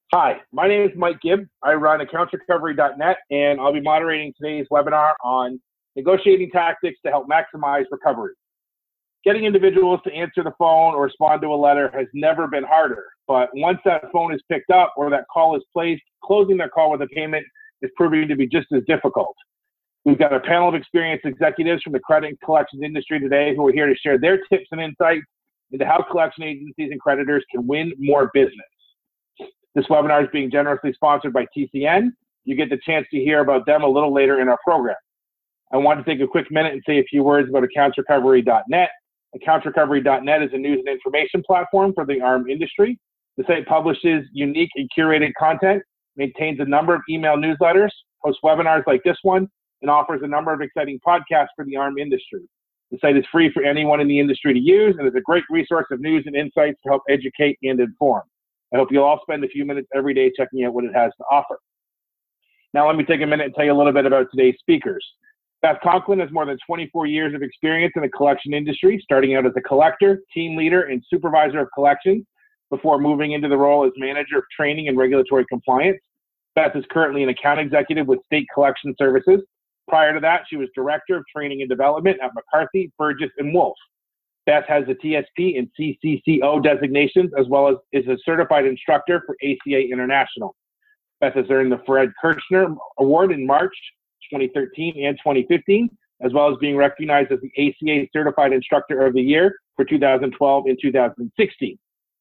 Hi, my name is Mike Gibb. I run accountsrecovery.net, and I'll be moderating today's webinar on negotiating tactics to help maximize recovery. Getting individuals to answer the phone or respond to a letter has never been harder, but once that phone is picked up or that call is placed, closing that call with a payment is proving to be just as difficult. We've got a panel of experienced executives from the credit and collections industry today who are here to share their tips and insights into how collection agencies and creditors can win more business. This webinar is being generously sponsored by TCN. You get the chance to hear about them a little later in our program. I want to take a quick minute and say a few words about accountsrecovery.net. Accountsrecovery.net is a news and information platform for the ARM industry. The site publishes unique and curated content, maintains a number of email newsletters, hosts webinars like this one, and offers a number of exciting podcasts for the ARM industry. The site is free for anyone in the industry to use and is a great resource of news and insights to help educate and inform. I hope you'll all spend a few minutes every day checking out what it has to offer. Now let me take a minute and tell you a little bit about today's speakers. Beth Conklin has more than 24 years of experience in the collection industry, starting out as a collector, team leader, and supervisor of collections before moving into the role as manager of training and regulatory compliance. Beth is currently an account executive with State Collection Services. Prior to that, she was director of training and development at McCarthy, Burgess, and Wolf. Beth has the TSP and CCCO designations, as well as is a certified instructor for ACA International. Beth has earned the Fred Kirchner Award in March 2013 and 2015, as well as being recognized as the ACA Certified Instructor of the Year for 2012 and 2016.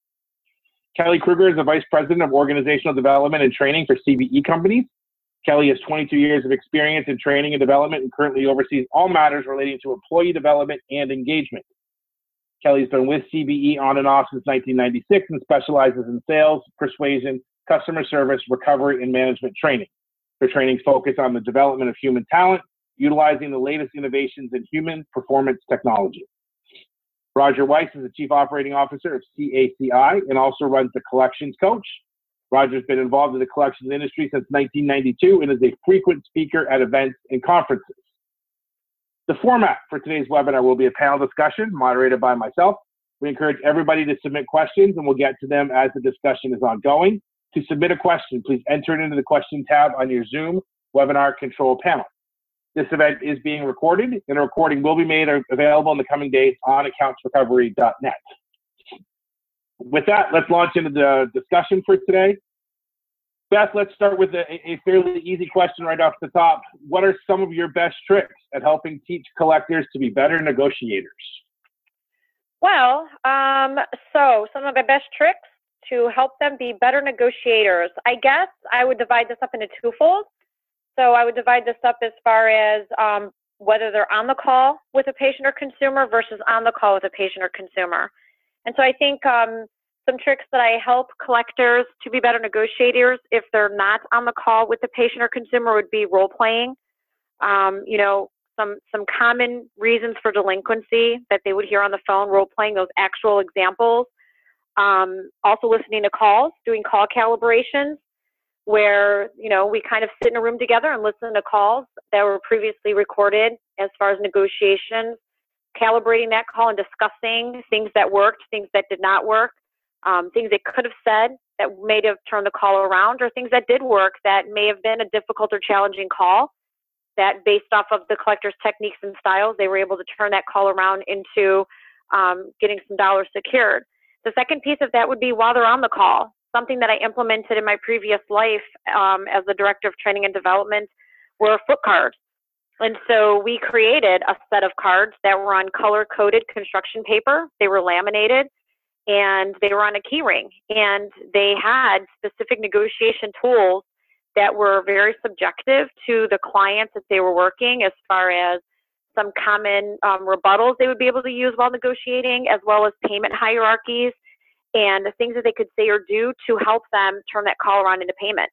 Kelly Kruger is the Vice President of Organizational Development and Training for CBE Companies. Kelly has 22 years of experience in training and development and currently oversees all matters relating to employee development and engagement. Kelly's been with CBE on and off since 1996 and specializes in sales, persuasion, customer service, recovery, and management training. Her trainings focus on the development of human talent, utilizing the latest innovations in human performance technology. Roger Weiss is the Chief Operating Officer of CACI and also runs the Collections Coach. Roger's been involved in the collections industry since 1992 and is a frequent speaker at events and conferences. The format for today's webinar will be a panel discussion moderated by myself. We encourage everybody to submit questions and we'll get to them as the discussion is ongoing. To submit a question, please enter it into the question tab on your Zoom webinar control panel. This event is being recorded and a recording will be made available in the coming days on accountsrecovery.net. With that, let's launch into the discussion for today. Beth, let's start with a fairly easy question right off the top. What are some of your best tricks at helping teach collectors to be better negotiators? Well, so some of my best tricks to help them be better negotiators. I guess I would divide this up into twofold. So I would divide this up as far as whether they're on the call with a patient or consumer versus on the call with a patient or consumer. And so I think some tricks that I help collectors to be better negotiators if they're not on the call with the patient or consumer would be role playing. Some common reasons for delinquency that they would hear on the phone, role playing those actual examples. Also listening to calls, doing call calibrations where, we kind of sit in a room together and listen to calls that were previously recorded as far as negotiations, calibrating that call and discussing things that worked, things that did not work, things they could have said that may have turned the call around, or things that did work that may have been a difficult or challenging call that based off of the collector's techniques and styles, they were able to turn that call around into getting some dollars secured. The second piece of that would be while they're on the call, something that I implemented in my previous life as the director of training and development were foot cards. And so we created a set of cards that were on color-coded construction paper. They were laminated and they were on a key ring. And they had specific negotiation tools that were very subjective to the clients that they were working, as far as some common rebuttals they would be able to use while negotiating, as well as payment hierarchies and the things that they could say or do to help them turn that call around into payment.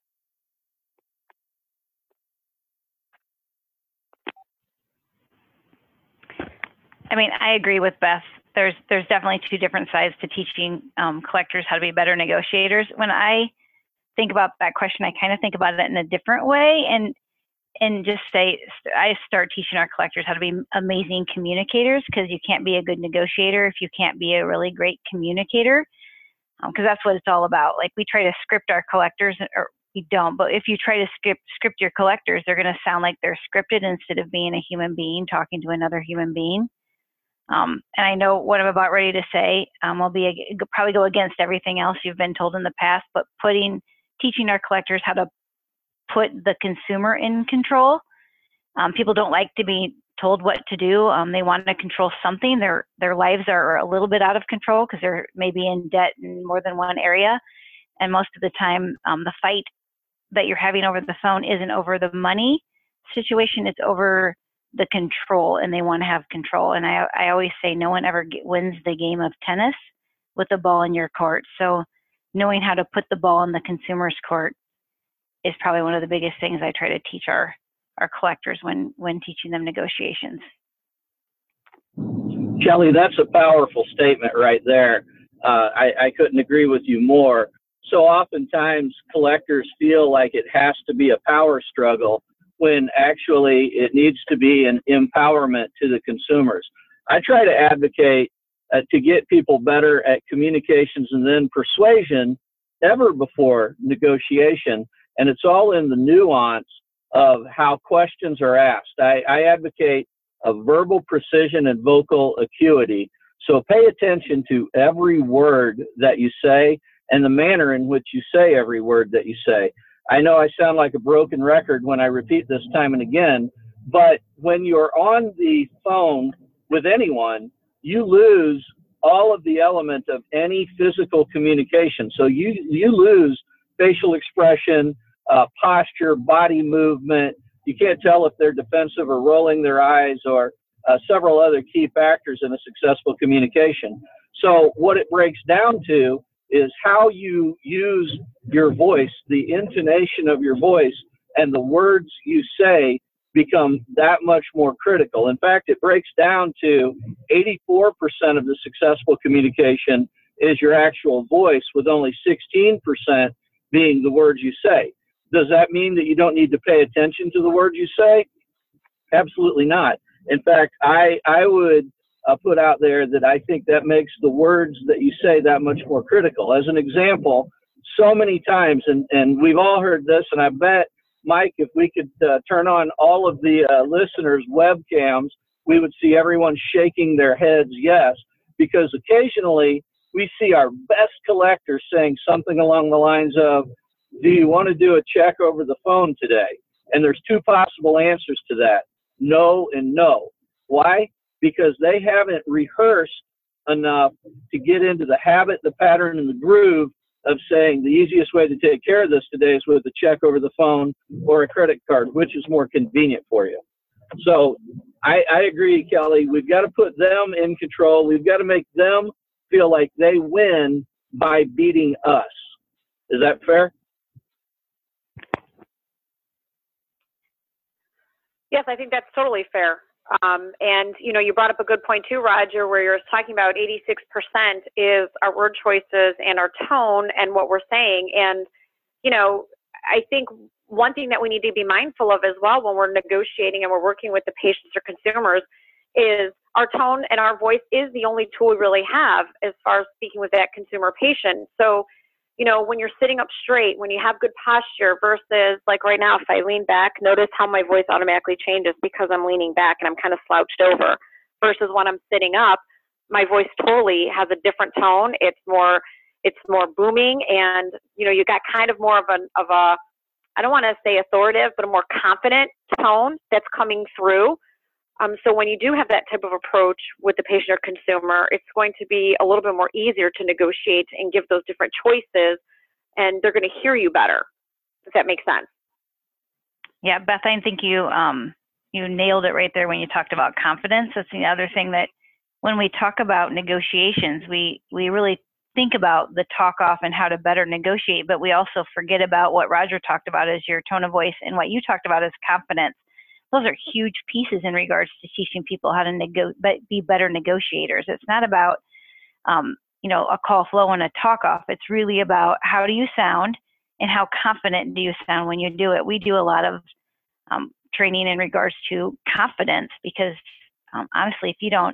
I mean, I agree with Beth. There's definitely two different sides to teaching collectors how to be better negotiators. When I think about that question, I kind of think about it in a different way and just say, I start teaching our collectors how to be amazing communicators, because you can't be a good negotiator if you can't be a really great communicator. because that's what it's all about. Like, we try to script our collectors, or we don't, but if you try to script your collectors, they're going to sound like they're scripted instead of being a human being talking to another human being. And I know what I'm about ready to say will probably go against everything else you've been told in the past, but teaching our collectors how to put the consumer in control. People don't like to be told what to do. They want to control something. Their lives are a little bit out of control because they're maybe in debt in more than one area. And most of the time, the fight that you're having over the phone isn't over the money situation, it's over the control, and they want to have control. And I always say no one ever wins the game of tennis with the ball in your court. So knowing how to put the ball in the consumer's court is probably one of the biggest things I try to teach our collectors when teaching them negotiations. Kelly, that's a powerful statement right there. I couldn't agree with you more. So oftentimes collectors feel like it has to be a power struggle when actually it needs to be an empowerment to the consumers. I try to advocate to get people better at communications and then persuasion ever before negotiation. And it's all in the nuance of how questions are asked. I advocate a verbal precision and vocal acuity. So pay attention to every word that you say and the manner in which you say every word that you say. I know I sound like a broken record when I repeat this time and again, but when you're on the phone with anyone, you lose all of the element of any physical communication. So you lose facial expression, posture, body movement. You can't tell if they're defensive or rolling their eyes or several other key factors in a successful communication. So what it breaks down to is how you use your voice, the intonation of your voice, and the words you say become that much more critical. In fact, it breaks down to 84% of the successful communication is your actual voice, with only 16% being the words you say. Does that mean that you don't need to pay attention to the words you say? Absolutely not. In fact, I would put out there that I think that makes the words that you say that much more critical. As an example, so many times, and we've all heard this, and I bet, Mike, if we could turn on all of the listeners' webcams, we would see everyone shaking their heads yes, because occasionally we see our best collectors saying something along the lines of, do you want to do a check over the phone today? And there's two possible answers to that, no and no. Why? Because they haven't rehearsed enough to get into the habit, the pattern, and the groove of saying the easiest way to take care of this today is with a check over the phone or a credit card, which is more convenient for you. So I agree, Kelly. We've got to put them in control. We've got to make them feel like they win by beating us. Is that fair? Yes, I think that's totally fair. And, you know, you brought up a good point too, Roger, where you're talking about 86% is our word choices and our tone and what we're saying. And, you know, I think one thing that we need to be mindful of as well when we're negotiating and we're working with the patients or consumers is our tone and our voice is the only tool we really have as far as speaking with that consumer patient. So, you know, when you're sitting up straight, when you have good posture versus like right now, if I lean back, notice how my voice automatically changes because I'm leaning back and I'm kind of slouched over, versus when I'm sitting up, my voice totally has a different tone. It's more booming, and, you know, you got kind of more of a, I don't want to say authoritative, but a more confident tone that's coming through. So when you do have that type of approach with the patient or consumer, it's going to be a little bit more easier to negotiate and give those different choices, and they're going to hear you better, if that makes sense. Yeah, Beth, I think you nailed it right there when you talked about confidence. That's the other thing, that when we talk about negotiations, we really think about the talk off and how to better negotiate, but we also forget about what Roger talked about as your tone of voice, and what you talked about as confidence. Those are huge pieces in regards to teaching people how to be better negotiators. It's not about, you know, a call flow and a talk off. It's really about how do you sound and how confident do you sound when you do it. We do a lot of training in regards to confidence because honestly, if you don't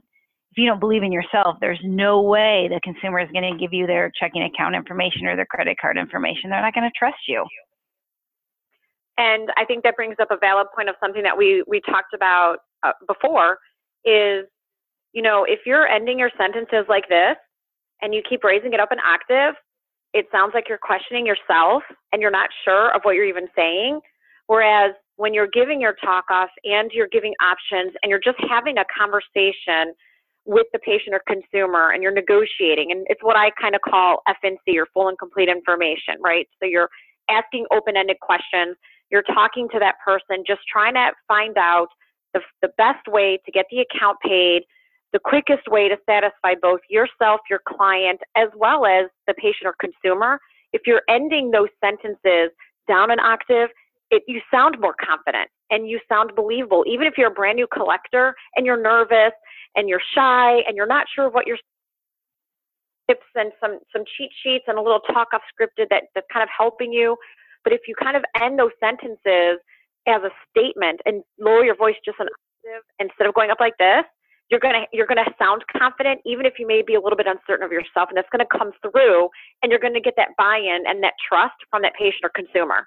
if you don't believe in yourself, there's no way the consumer is going to give you their checking account information or their credit card information. They're not going to trust you. And I think that brings up a valid point of something that we talked about before is, you know, if you're ending your sentences like this and you keep raising it up in octave, it sounds like you're questioning yourself and you're not sure of what you're even saying. Whereas when you're giving your talk off and you're giving options and you're just having a conversation with the patient or consumer and you're negotiating, and it's what I kind of call FNC, or full and complete information, right? So you're asking open-ended questions, you're talking to that person, just trying to find out the best way to get the account paid, the quickest way to satisfy both yourself, your client, as well as the patient or consumer. If you're ending those sentences down an octave, you sound more confident and you sound believable. Even if you're a brand new collector and you're nervous and you're shy and you're not sure what your tips and some cheat sheets and a little talk off scripted that's kind of helping you. But if you kind of end those sentences as a statement and lower your voice just an octave instead of going up like this, you're gonna sound confident, even if you may be a little bit uncertain of yourself, and that's gonna come through, and you're gonna get that buy-in and that trust from that patient or consumer.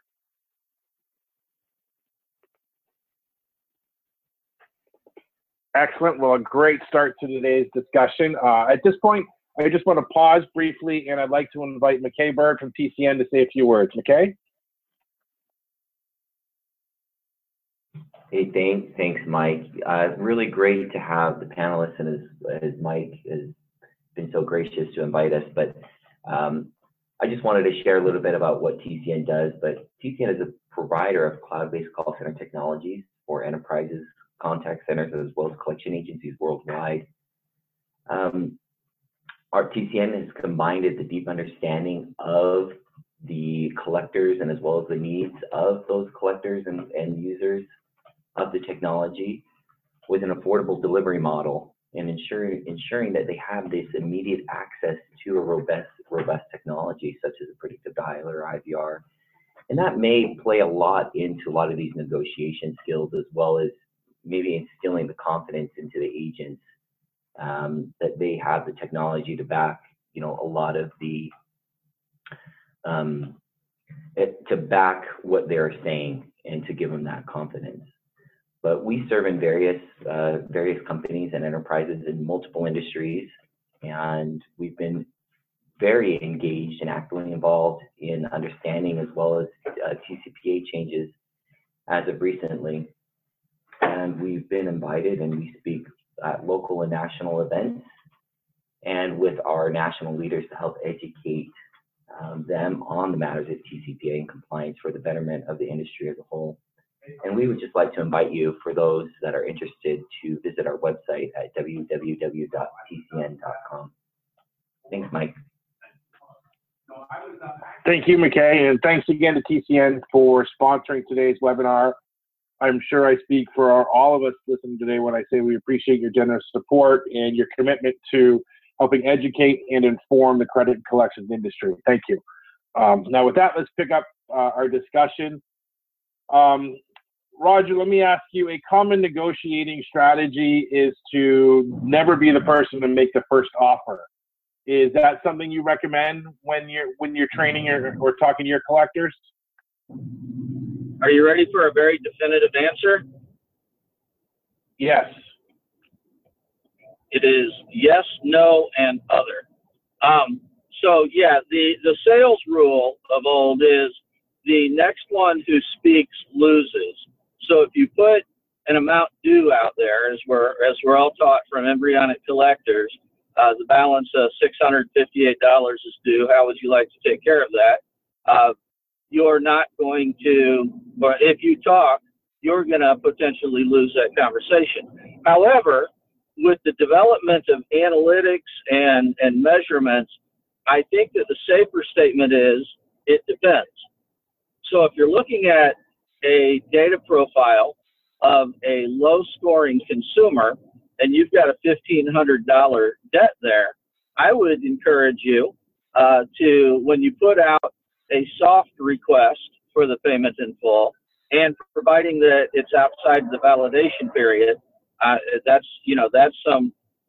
Excellent. Well, a great start to today's discussion. At this point, I just want to pause briefly, and I'd like to invite McKay Berg from TCN to say a few words. McKay? Hey, thanks, Mike. Really great to have the panelists, and as Mike has been so gracious to invite us. But I just wanted to share a little bit about what TCN does. But TCN is a provider of cloud-based call center technologies for enterprises, contact centers, as well as collection agencies worldwide. Our TCN has combined the deep understanding of the collectors and as well as the needs of those collectors and users of the technology with an affordable delivery model, and ensuring that they have this immediate access to a robust technology such as a predictive dialer or IVR. And that may play a lot into a lot of these negotiation skills, as well as maybe instilling the confidence into the agents that they have the technology to back, you know, a lot of the to back what they're saying and to give them that confidence. But we serve in various companies and enterprises in multiple industries, and we've been very engaged and actively involved in understanding as well as TCPA changes as of recently. And we've been invited, and we speak at local and national events and with our national leaders to help educate them on the matters of TCPA and compliance for the betterment of the industry as a whole. And we would just like to invite you, for those that are interested, to visit our website at www.tcn.com. Thanks, Mike. Thank you, McKay, and thanks again to TCN for sponsoring today's webinar. I'm sure I speak for all of us listening today when I say we appreciate your generous support and your commitment to helping educate and inform the credit and collections industry. Thank you. Now, with that, let's pick up our discussion. Roger, let me ask you, a common negotiating strategy is to never be the person to make the first offer. Is that something you recommend when you're training or talking to your collectors? Are you ready for a very definitive answer? Yes. It is yes, no, and other. So yeah, the sales rule of old is the next one who speaks loses. So if you put an amount due out there, as we're all taught from embryonic collectors, the balance of $658 is due. How would you like to take care of that? You're not going to, or if you talk, you're going to potentially lose that conversation. However, with the development of analytics and measurements, I think that the safer statement is it depends. So if you're looking at a data profile of a low-scoring consumer and you've got a $1,500 debt there, I would encourage you to, when you put out a soft request for the payment in full, and providing that it's outside the validation period, that's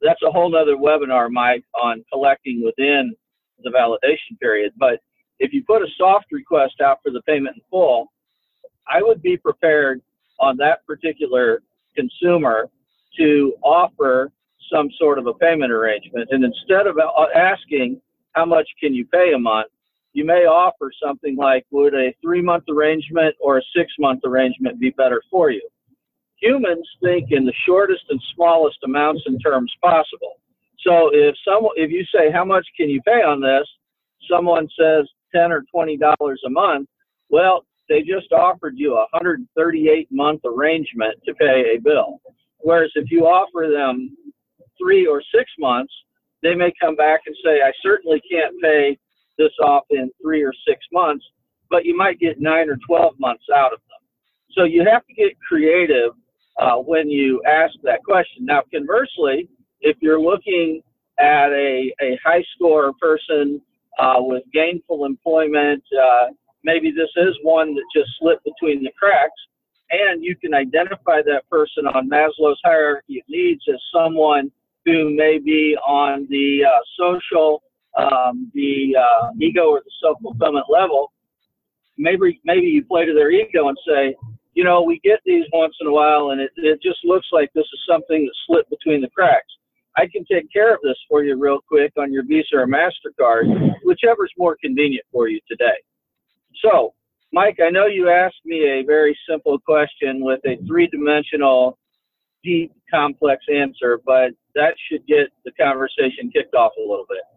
that's a whole nother webinar, Mike, on collecting within the validation period. But if you put a soft request out for the payment in full, I would be prepared on that particular consumer to offer some sort of a payment arrangement. And instead of asking how much can you pay a month, you may offer something like, would a 3-month arrangement or a 6-month arrangement be better for you? Humans think in the shortest and smallest amounts and terms possible. So if you say, how much can you pay on this? Someone says $10 or $20 a month. Well, they just offered you a 138-month arrangement to pay a bill. Whereas if you offer them 3 or 6 months, they may come back and say, I certainly can't pay this off in 3 or 6 months, but you might get 9 or 12 months out of them. So you have to get creative when you ask that question. Now, conversely, if you're looking at a high score person with gainful employment, maybe this is one that just slipped between the cracks, and you can identify that person on Maslow's hierarchy of needs as someone who may be on the social, the ego or the self-fulfillment level. Maybe you play to their ego and say, you know, we get these once in a while, and it just looks like this is something that slipped between the cracks. I can take care of this for you real quick on your Visa or MasterCard, whichever's more convenient for you today. So, Mike, I know you asked me a very simple question with a 3-dimensional, deep, complex answer, but that should get the conversation kicked off a little bit.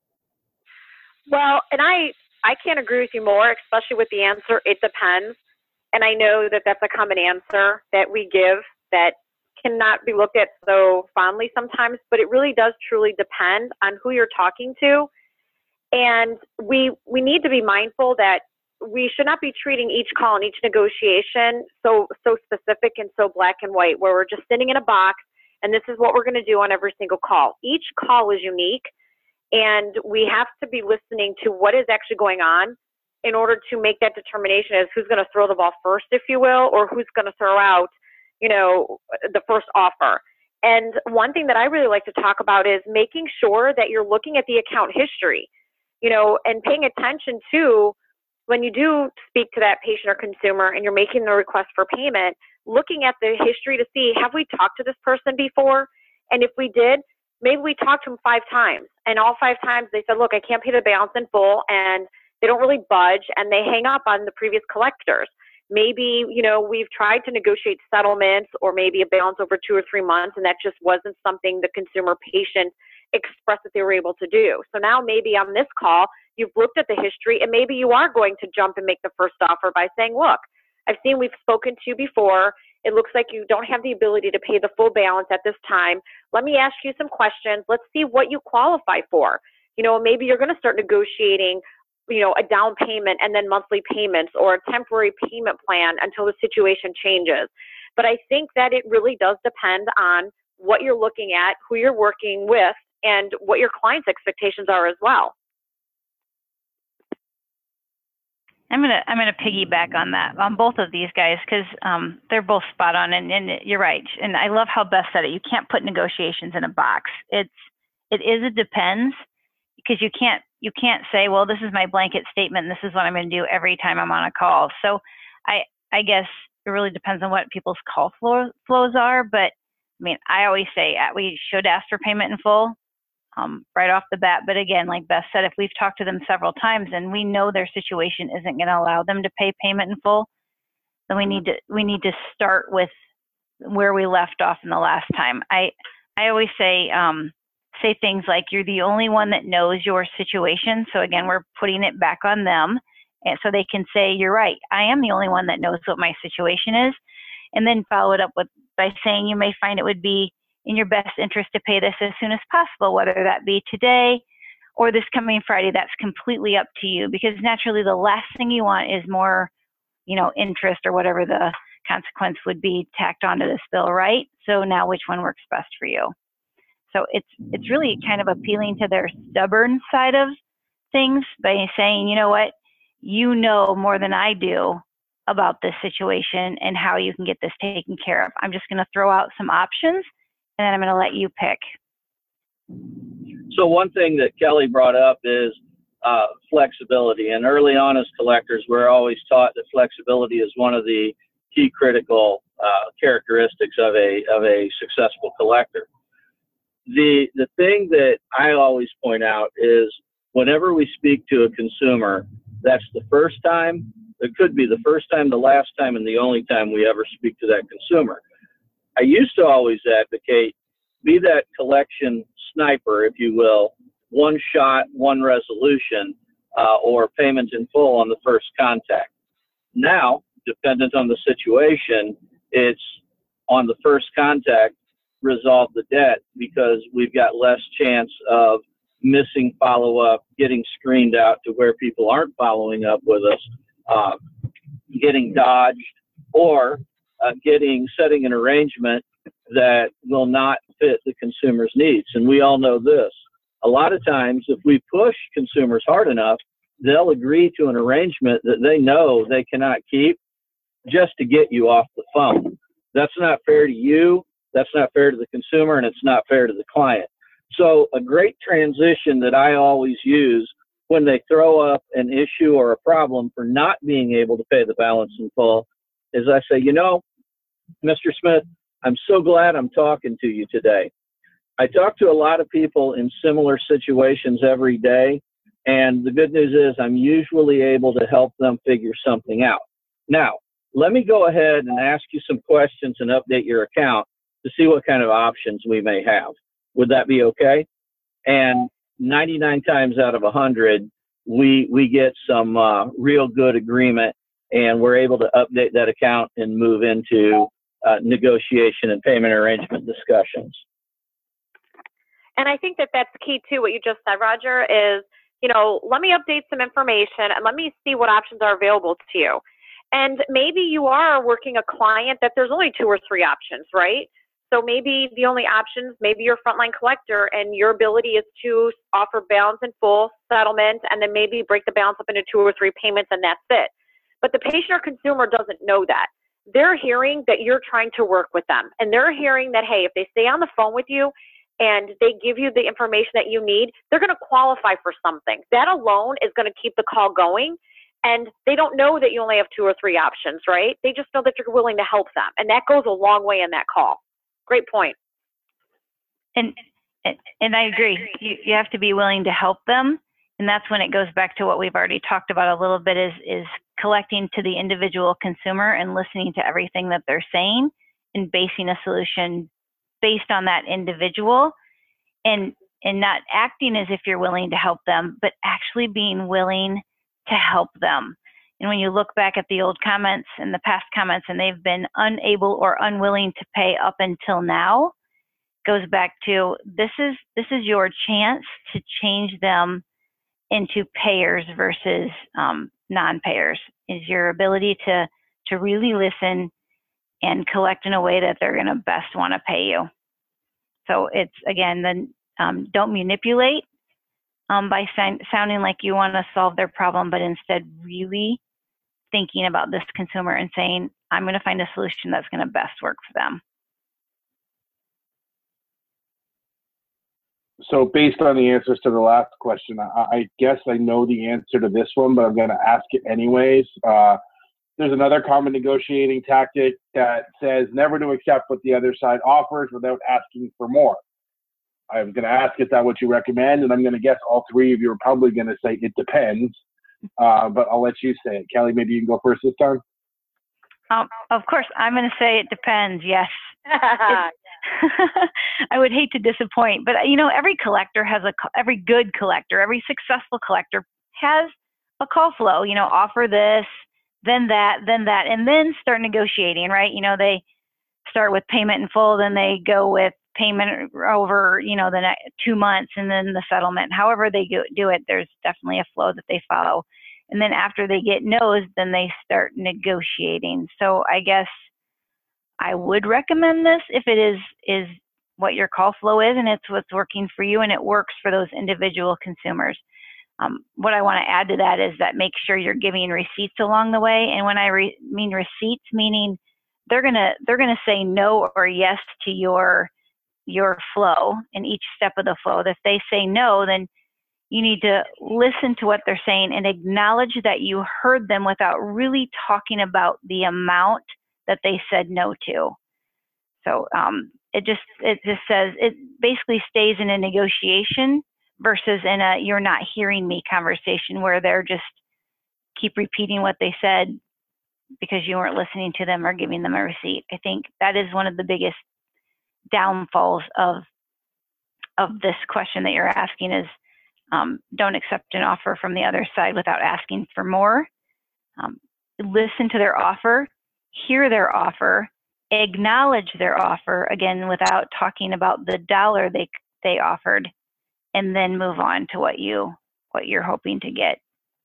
Well, and I can't agree with you more, especially with the answer, it depends. And I know that that's a common answer that we give that cannot be looked at so fondly sometimes, but it really does truly depend on who you're talking to. And we need to be mindful that we should not be treating each call and each negotiation so specific and so black and white, where we're just sitting in a box and this is what we're going to do on every single call. Each call is unique, and we have to be listening to what is actually going on in order to make that determination as who's going to throw the ball first, if you will, or who's going to throw out, you know, the first offer. And one thing that I really like to talk about is making sure that you're looking at the account history, you know, and paying attention to when you do speak to that patient or consumer and you're making the request for payment, looking at the history to see, have we talked to this person before? And if we did, maybe we talked to them 5 times, and all 5 times they said, look, I can't pay the balance in full, and they don't really budge, and they hang up on the previous collectors. Maybe, you know, we've tried to negotiate settlements or maybe a balance over 2 or 3 months, and that just wasn't something the consumer patient expressed that they were able to do. So now maybe on this call, you've looked at the history, and maybe you are going to jump and make the first offer by saying, look, I've seen we've spoken to you before. It looks like you don't have the ability to pay the full balance at this time. Let me ask you some questions. Let's see what you qualify for. You know, maybe you're going to start negotiating, you know, a down payment and then monthly payments, or a temporary payment plan until the situation changes. But I think that it really does depend on what you're looking at, who you're working with, and what your client's expectations are as well. I'm gonna piggyback on that, on both of these guys, because they're both spot on, and you're right. And I love how Beth said it. You can't put negotiations in a box. It depends, because you can't say, well, this is my blanket statement, and this is what I'm going to do every time I'm on a call. So I guess it really depends on what people's call flows are. But I mean, I always say we should ask for payment in full right off the bat. But again, like Beth said, if we've talked to them several times and we know their situation isn't going to allow them to pay payment in full, then we need to start with where we left off in the last time. I always say things like, you're the only one that knows your situation. So again, we're putting it back on them, and so they can say, you're right, I am the only one that knows what my situation is. And then follow it up by saying, you may find it would be in your best interest to pay this as soon as possible, whether that be today or this coming Friday. That's completely up to you, because naturally the last thing you want is more, you know, interest or whatever the consequence would be tacked onto this bill, right? So now which one works best for you? So it's really kind of appealing to their stubborn side of things by saying, you know what, you know more than I do about this situation and how you can get this taken care of. I'm just going to throw out some options, and then I'm going to let you pick. So one thing that Kelly brought up is flexibility. And early on as collectors, we're always taught that flexibility is one of the key critical characteristics of a successful collector. The thing that I always point out is whenever we speak to a consumer, that's the first time, it could be the first time, the last time, and the only time we ever speak to that consumer. I used to always advocate, be that collection sniper, if you will, one shot, one resolution, or payment in full on the first contact. Now, dependent on the situation, it's on the first contact, resolve the debt, because we've got less chance of missing follow-up, getting screened out to where people aren't following up with us, getting dodged, or setting an arrangement that will not fit the consumer's needs. And we all know this. A lot of times, if we push consumers hard enough, they'll agree to an arrangement that they know they cannot keep just to get you off the phone. That's not fair to you, that's not fair to the consumer, and it's not fair to the client. So a great transition that I always use when they throw up an issue or a problem for not being able to pay the balance in full is I say, you know, Mr. Smith, I'm so glad I'm talking to you today. I talk to a lot of people in similar situations every day, and the good news is I'm usually able to help them figure something out. Now, let me go ahead and ask you some questions and update your account to see what kind of options we may have. Would that be okay? And 99 times out of 100, we get some real good agreement, and we're able to update that account and move into negotiation and payment arrangement discussions. And I think that that's key too, what you just said, Roger, is, you know, let me update some information and let me see what options are available to you. And maybe you are working a client that there's only 2 or 3 options, right? So maybe the only options, maybe you're a frontline collector and your ability is to offer balance in full settlement and then maybe break the balance up into 2 or 3 payments and that's it. But the patient or consumer doesn't know that. They're hearing that you're trying to work with them, and they're hearing that, hey, if they stay on the phone with you and they give you the information that you need, they're going to qualify for something. That alone is going to keep the call going, and they don't know that you only have 2 or 3 options, right? They just know that you're willing to help them, and that goes a long way in that call. Great point. And I agree. You have to be willing to help them, and that's when it goes back to what we've already talked about a little bit, is collecting to the individual consumer and listening to everything that they're saying and basing a solution based on that individual, and not acting as if you're willing to help them, but actually being willing to help them. And when you look back at the old comments and the past comments, and they've been unable or unwilling to pay up until now, goes back to this is your chance to change them into payers versus non-payers. Is your ability to really listen and collect in a way that they're going to best want to pay you. So it's, again, then don't manipulate by sounding like you want to solve their problem, but instead really thinking about this consumer and saying, I'm going to find a solution that's going to best work for them. So based on the answers to the last question, I guess I know the answer to this one, but I'm going to ask it anyways. There's another common negotiating tactic that says never to accept what the other side offers without asking for more. I'm going to ask, is that what you recommend? And I'm going to guess all 3 of you are probably going to say it depends, but I'll let you say it. Kelly, maybe you can go first this time. Of course, I'm going to say it depends, yes. I would hate to disappoint, but you know, every collector has every good collector, every successful collector has a call flow, you know, offer this, then that, and then start negotiating, right? You know, they start with payment in full, then they go with payment over, you know, the next 2 months, and then the settlement. However they do it, there's definitely a flow that they follow. And then after they get no's, then they start negotiating. So I guess I would recommend this if it is what your call flow is and it's what's working for you and it works for those individual consumers. What I want to add to that is that make sure you're giving receipts along the way. And when I mean receipts, meaning they're gonna say no or yes to your your flow in each step of the flow. If they say no, then you need to listen to what they're saying and acknowledge that you heard them without really talking about the amount that they said no to. So it just says, it basically stays in a negotiation versus in a you're not hearing me conversation where they're just keep repeating what they said because you weren't listening to them or giving them a receipt. I think that is one of the biggest downfalls of this question that you're asking is don't accept an offer from the other side without asking for more. Listen to their offer, hear their offer, acknowledge their offer, again, without talking about the dollar they offered, and then move on to what you're hoping to get.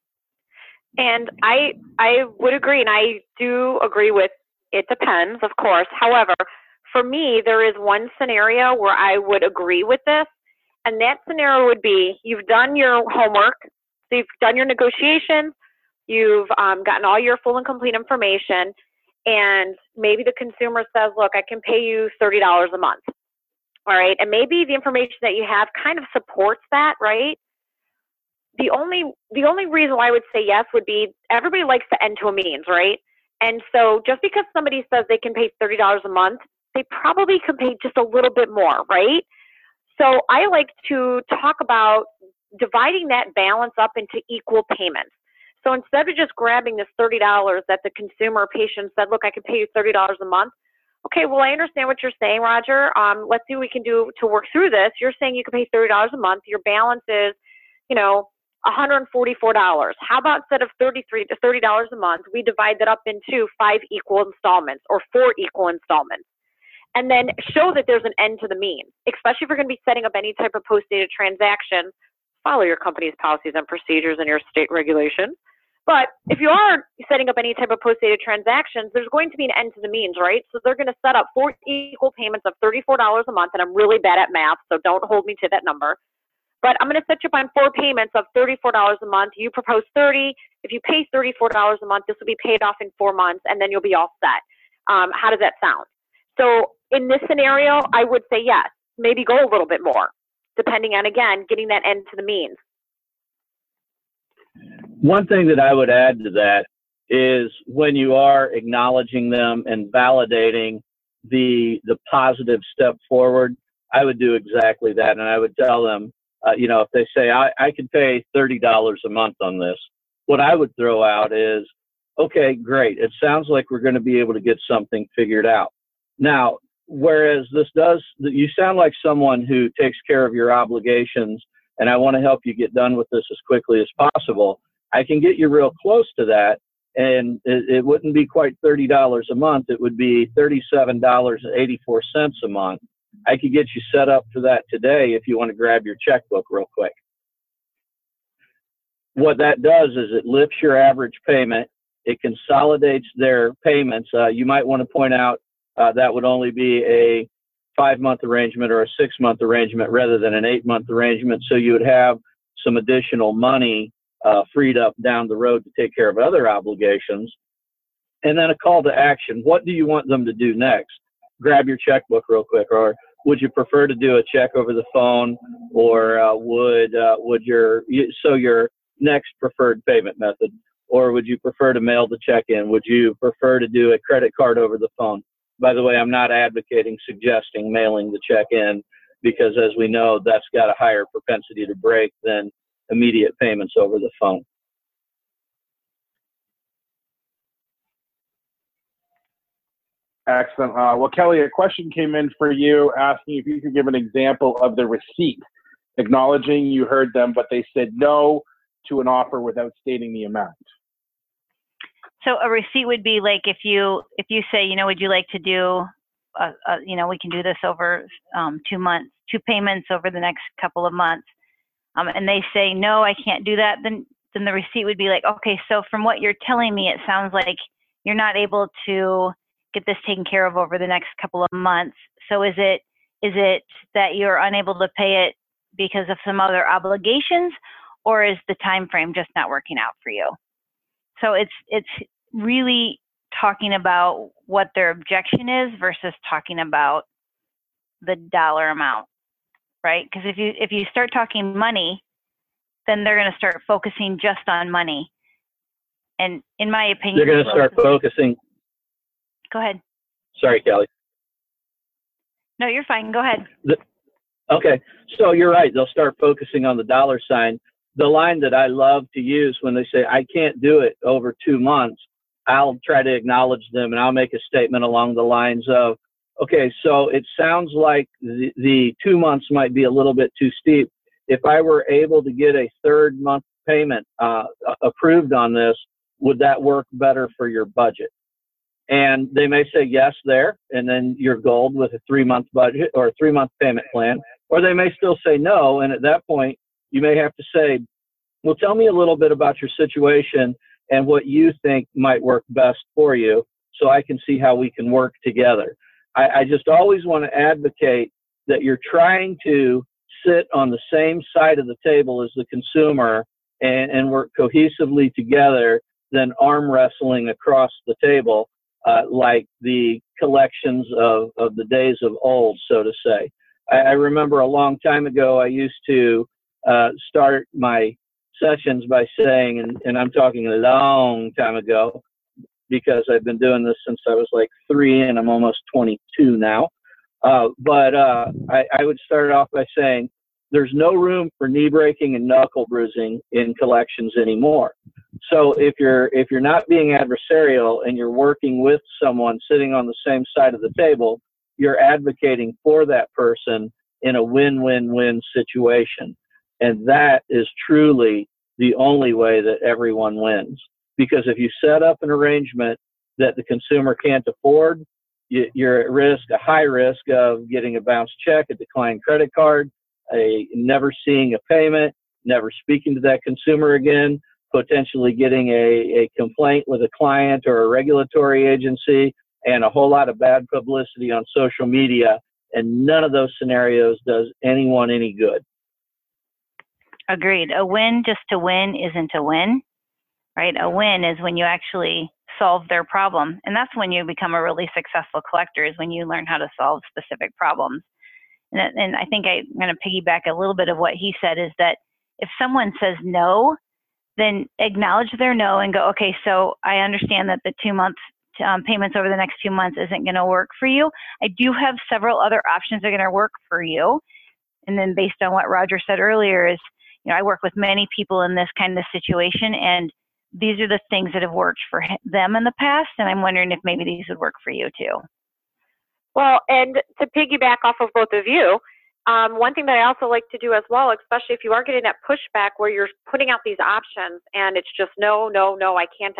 And I would agree, and I do agree with it depends, of course. However, for me, there is one scenario where I would agree with this, and that scenario would be you've done your homework, so you've done your negotiations, you've gotten all your full and complete information, and maybe the consumer says, look, I can pay you $30 a month, all right? And maybe the information that you have kind of supports that, right? The only reason why I would say yes would be everybody likes to end to a means, right? And so just because somebody says they can pay $30 a month, they probably could pay just a little bit more, right? So I like to talk about dividing that balance up into equal payments. So instead of just grabbing this $30 that the consumer patient said, look, I can pay you $30 a month. Okay, well, I understand what you're saying, Roger. Let's see what we can do to work through this. You're saying you can pay $30 a month. Your balance is, $144. How about instead of $30 a month, we divide that up into 5 equal installments or 4 equal installments? And then show that there's an end to the means, especially if you're going to be setting up any type of post-dated transaction. Follow your company's policies and procedures and your state regulations. But if you are setting up any type of post-dated transactions, there's going to be an end to the means, right? So they're going to set up 4 equal payments of $34 a month, and I'm really bad at math, so don't hold me to that number. But I'm going to set you up on 4 payments of $34 a month. You propose 30. If you pay $34 a month, this will be paid off in 4 months, and then you'll be all set. How does that sound? So in this scenario, I would say yes, maybe go a little bit more, depending on, again, getting that end to the means. One thing that I would add to that is when you are acknowledging them and validating the positive step forward, I would do exactly that. And I would tell them, if they say, I can pay $30 a month on this, what I would throw out is, okay, great. It sounds like we're going to be able to get something figured out. Now, whereas you sound like someone who takes care of your obligations, and I want to help you get done with this as quickly as possible. I can get you real close to that, and it wouldn't be quite $30 a month. It would be $37.84 a month. I could get you set up for that today if you want to grab your checkbook real quick. What that does is it lifts your average payment. It consolidates their payments. You might want to point out that would only be a 5-month arrangement or a 6-month arrangement rather than an 8-month arrangement. So you would have some additional money freed up down the road to take care of other obligations. And then a call to action. What do you want them to do next? Grab your checkbook real quick, or would you prefer to do a check over the phone, or would your next preferred payment method, or would you prefer to mail the check in? Would you prefer to do a credit card over the phone? By the way, I'm not suggesting mailing the check in, because as we know, that's got a higher propensity to break than immediate payments over the phone. Excellent. Well, Kelly, a question came in for you asking if you could give an example of the receipt, acknowledging you heard them, but they said no to an offer without stating the amount. So a receipt would be like if you say, would you like to do, we can do this over 2 months, 2 payments over the next couple of months, and they say no, I can't do that. Then the receipt would be like, okay, so from what you're telling me, it sounds like you're not able to get this taken care of over the next couple of months. So is it that you're unable to pay it because of some other obligations, or is the time frame just not working out for you? So it's really talking about what their objection is versus talking about the dollar amount, right? Because if you start talking money, then they're going to start focusing just on money. And in my opinion, they're going to start focusing. Go ahead. Sorry, Kelly. No, you're fine. Go ahead. Okay, so you're right. They'll start focusing on the dollar sign. The line that I love to use when they say, I can't do it over 2 months, I'll try to acknowledge them and I'll make a statement along the lines of, okay, so it sounds like the 2 months might be a little bit too steep. If I were able to get a 3rd month payment approved on this, would that work better for your budget? And they may say yes there, and then you're gold with a 3-month budget or a 3-month payment plan. Or they may still say no, and at that point, you may have to say, well, tell me a little bit about your situation and what you think might work best for you so I can see how we can work together. I just always want to advocate that you're trying to sit on the same side of the table as the consumer and work cohesively together than arm wrestling across the table. Like the collections of the days of old, so to say. I remember a long time ago, I used to start my sessions by saying, and I'm talking a long time ago, because I've been doing this since I was like 3 and I'm almost 22 now. But I would start off by saying, there's no room for knee breaking and knuckle bruising in collections anymore. So if you're not being adversarial and you're working with someone sitting on the same side of the table, you're advocating for that person in a win-win-win situation. And that is truly the only way that everyone wins. Because if you set up an arrangement that the consumer can't afford, you're at risk, a high risk of getting a bounced check, a declined credit card, never seeing a payment, never speaking to that consumer again, potentially getting a complaint with a client or a regulatory agency, and a whole lot of bad publicity on social media. And none of those scenarios does anyone any good. Agreed. A win just to win isn't a win, right? A win is when you actually solve their problem. And that's when you become a really successful collector, is when you learn how to solve specific problems. And I think I'm going to piggyback a little bit of what he said, is that if someone says no, then acknowledge their no and go, okay, so I understand that the 2 months payments over the next 2 months isn't going to work for you. I do have several other options that are going to work for you. And then based on what Roger said earlier is, I work with many people in this kind of situation, and these are the things that have worked for them in the past. And I'm wondering if maybe these would work for you too. Well, and to piggyback off of both of you, one thing that I also like to do as well, especially if you are getting that pushback where you're putting out these options and it's just no, I can't,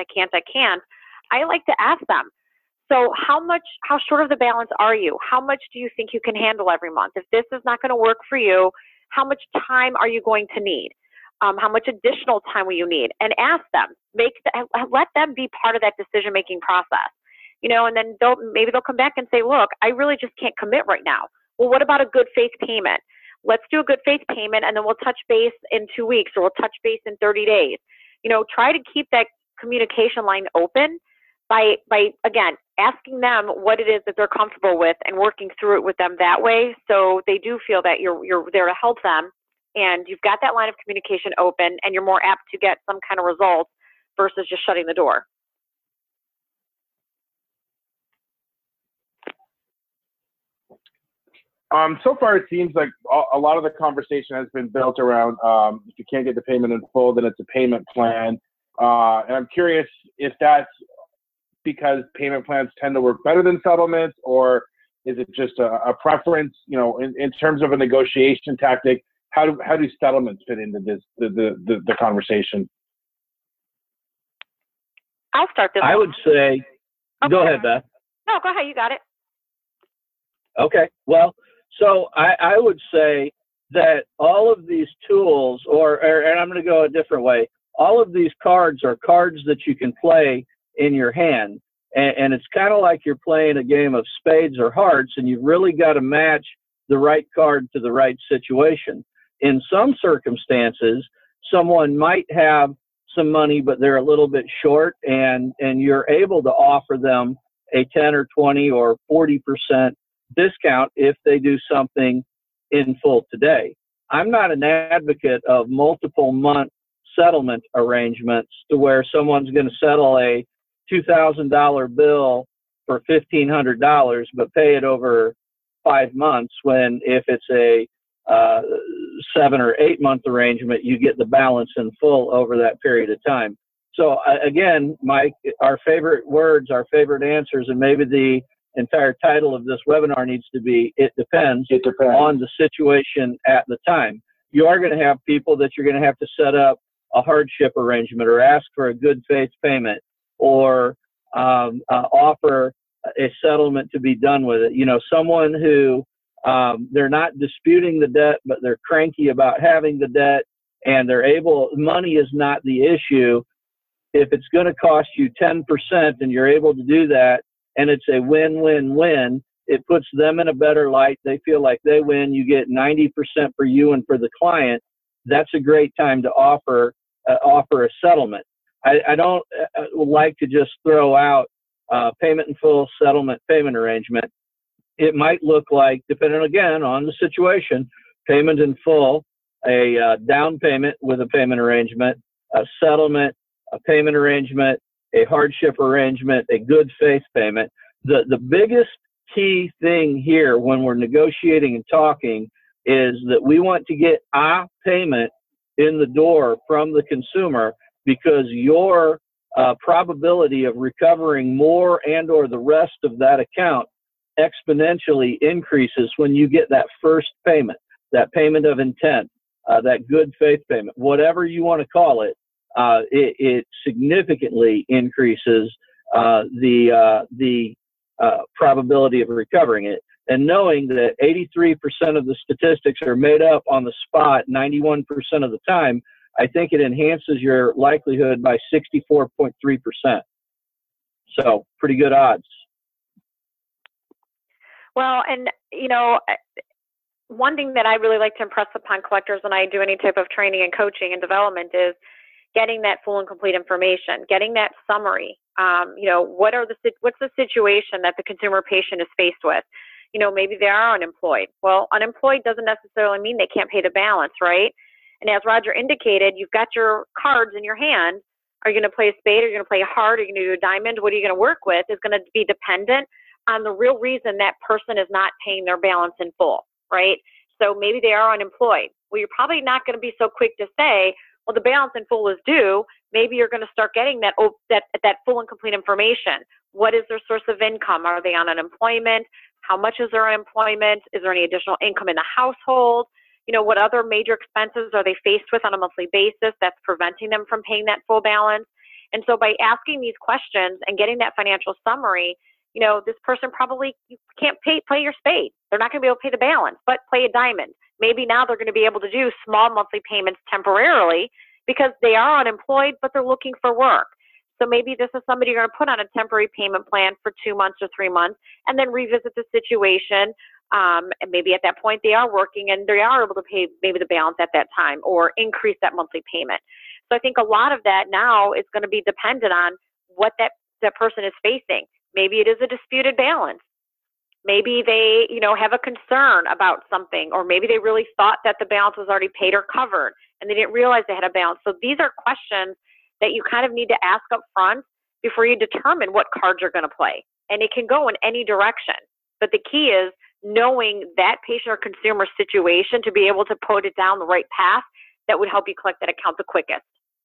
I like to ask them, so how short of the balance are you? How much do you think you can handle every month? If this is not going to work for you, how much time are you going to need? How much additional time will you need? And ask them, let them be part of that decision-making process. And then maybe they'll come back and say, look, I really just can't commit right now. Well, what about a good faith payment? Let's do a good faith payment, and then we'll touch base in 2 weeks, or we'll touch base in 30 days. Try to keep that communication line open by again, asking them what it is that they're comfortable with and working through it with them that way, so they do feel that you're there to help them, and you've got that line of communication open, and you're more apt to get some kind of results versus just shutting the door. So far, it seems like a lot of the conversation has been built around if you can't get the payment in full, then it's a payment plan. And I'm curious if that's because payment plans tend to work better than settlements, or is it just a preference? In terms of a negotiation tactic, how do settlements fit into this the conversation? I'll start this. I would say, okay. Go ahead, Beth. No, go ahead. You got it. Okay. Well, so I would say that all of these tools, and I'm going to go a different way. All of these cards are cards that you can play in your hand. And it's kind of like you're playing a game of spades or hearts, and you've really got to match the right card to the right situation. In some circumstances, someone might have some money, but they're a little bit short, and you're able to offer them a 10 or 20 or 40% discount if they do something in full today. I'm not an advocate of multiple month settlement arrangements to where someone's going to settle a $2,000 bill for $1,500 but pay it over 5 months, when if it's a 7 or 8 month arrangement, you get the balance in full over that period of time. So again, Mike, our favorite words, our favorite answers, and maybe the entire title of this webinar needs to be, it depends on the situation at the time. You are going to have people that you're going to have to set up a hardship arrangement or ask for a good faith payment or offer a settlement to be done with it. You know, someone who they're not disputing the debt, but they're cranky about having the debt, and they're able, money is not the issue. If it's going to cost you 10% and you're able to do that, and it's a win-win-win, it puts them in a better light. They feel like they win. You get 90% for you and for the client. That's a great time to offer a settlement. I don't like to just throw out payment in full settlement payment arrangement. It might look like, depending again on the situation, payment in full, a down payment with a payment arrangement, a settlement, a payment arrangement, a hardship arrangement, a good faith payment. The biggest key thing here when we're negotiating and talking is that we want to get a payment in the door from the consumer, because your probability of recovering more and or the rest of that account exponentially increases when you get that first payment, that payment of intent, that good faith payment, whatever you want to call it. It significantly increases the probability of recovering it. And knowing that 83% of the statistics are made up on the spot 91% of the time, I think it enhances your likelihood by 64.3%. So pretty good odds. Well, and you know, one thing that I really like to impress upon collectors when I do any type of training and coaching and development is getting that full and complete information, getting that summary. You know, what's the situation that the consumer patient is faced with? You know, maybe they are unemployed. Well, unemployed doesn't necessarily mean they can't pay the balance, right? And as Roger indicated, you've got your cards in your hand. Are you going to play a spade? Are you going to play a heart? Are you going to do a diamond? What are you going to work with is going to be dependent on the real reason that person is not paying their balance in full, right? So maybe they are unemployed. Well, you're probably not going to be so quick to say, well, the balance in full is due. Maybe you're going to start getting that full and complete information. What is their source of income? Are they on unemployment? How much is their unemployment? Is there any additional income in the household? You know, what other major expenses are they faced with on a monthly basis that's preventing them from paying that full balance? And so by asking these questions and getting that financial summary, you know, this person probably can't play your spade. They're not going to be able to pay the balance, but play a diamond. Maybe now they're going to be able to do small monthly payments temporarily because they are unemployed, but they're looking for work. So maybe this is somebody you're going to put on a temporary payment plan for 2 months or 3 months and then revisit the situation. And maybe at that point they are working and they are able to pay maybe the balance at that time or increase that monthly payment. So I think a lot of that now is going to be dependent on what that person is facing. Maybe it is a disputed balance. Maybe they, you know, have a concern about something, or maybe they really thought that the balance was already paid or covered and they didn't realize they had a balance. So these are questions that you kind of need to ask up front before you determine what cards you're going to play. And it can go in any direction. But the key is knowing that patient or consumer situation to be able to put it down the right path that would help you collect that account the quickest.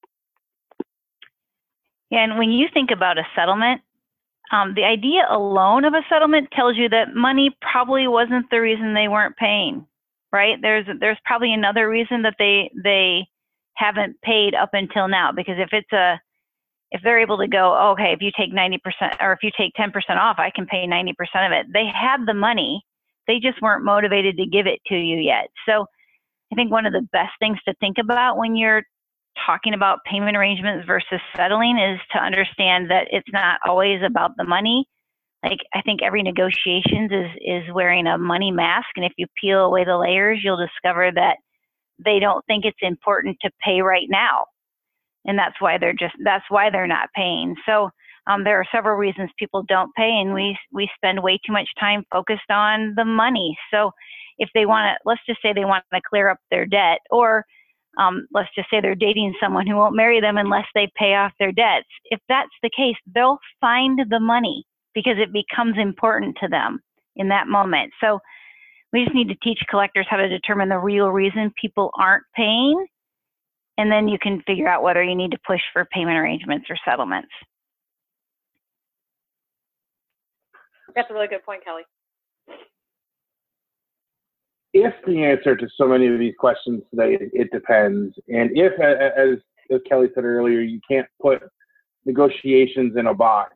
Yeah, and when you think about a settlement, the idea alone of a settlement tells you that money probably wasn't the reason they weren't paying, right? There's probably another reason that they haven't paid up until now, because if they're able to go, oh, okay, if you take 90% or if you take 10% off, I can pay 90% of it. They have the money. They just weren't motivated to give it to you yet. So I think one of the best things to think about when you're talking about payment arrangements versus settling is to understand that it's not always about the money. Like, I think every negotiations is wearing a money mask. And if you peel away the layers, you'll discover that they don't think it's important to pay right now. And that's why they're not paying. So There are several reasons people don't pay, and we spend way too much time focused on the money. So if they want to, let's just say they want to clear up their debt, or let's just say they're dating someone who won't marry them unless they pay off their debts. If that's the case, they'll find the money because it becomes important to them in that moment. So we just need to teach collectors how to determine the real reason people aren't paying, and then you can figure out whether you need to push for payment arrangements or settlements. That's a really good point, Kelly. If the answer to so many of these questions today, it depends, and if, as Kelly said earlier, you can't put negotiations in a box,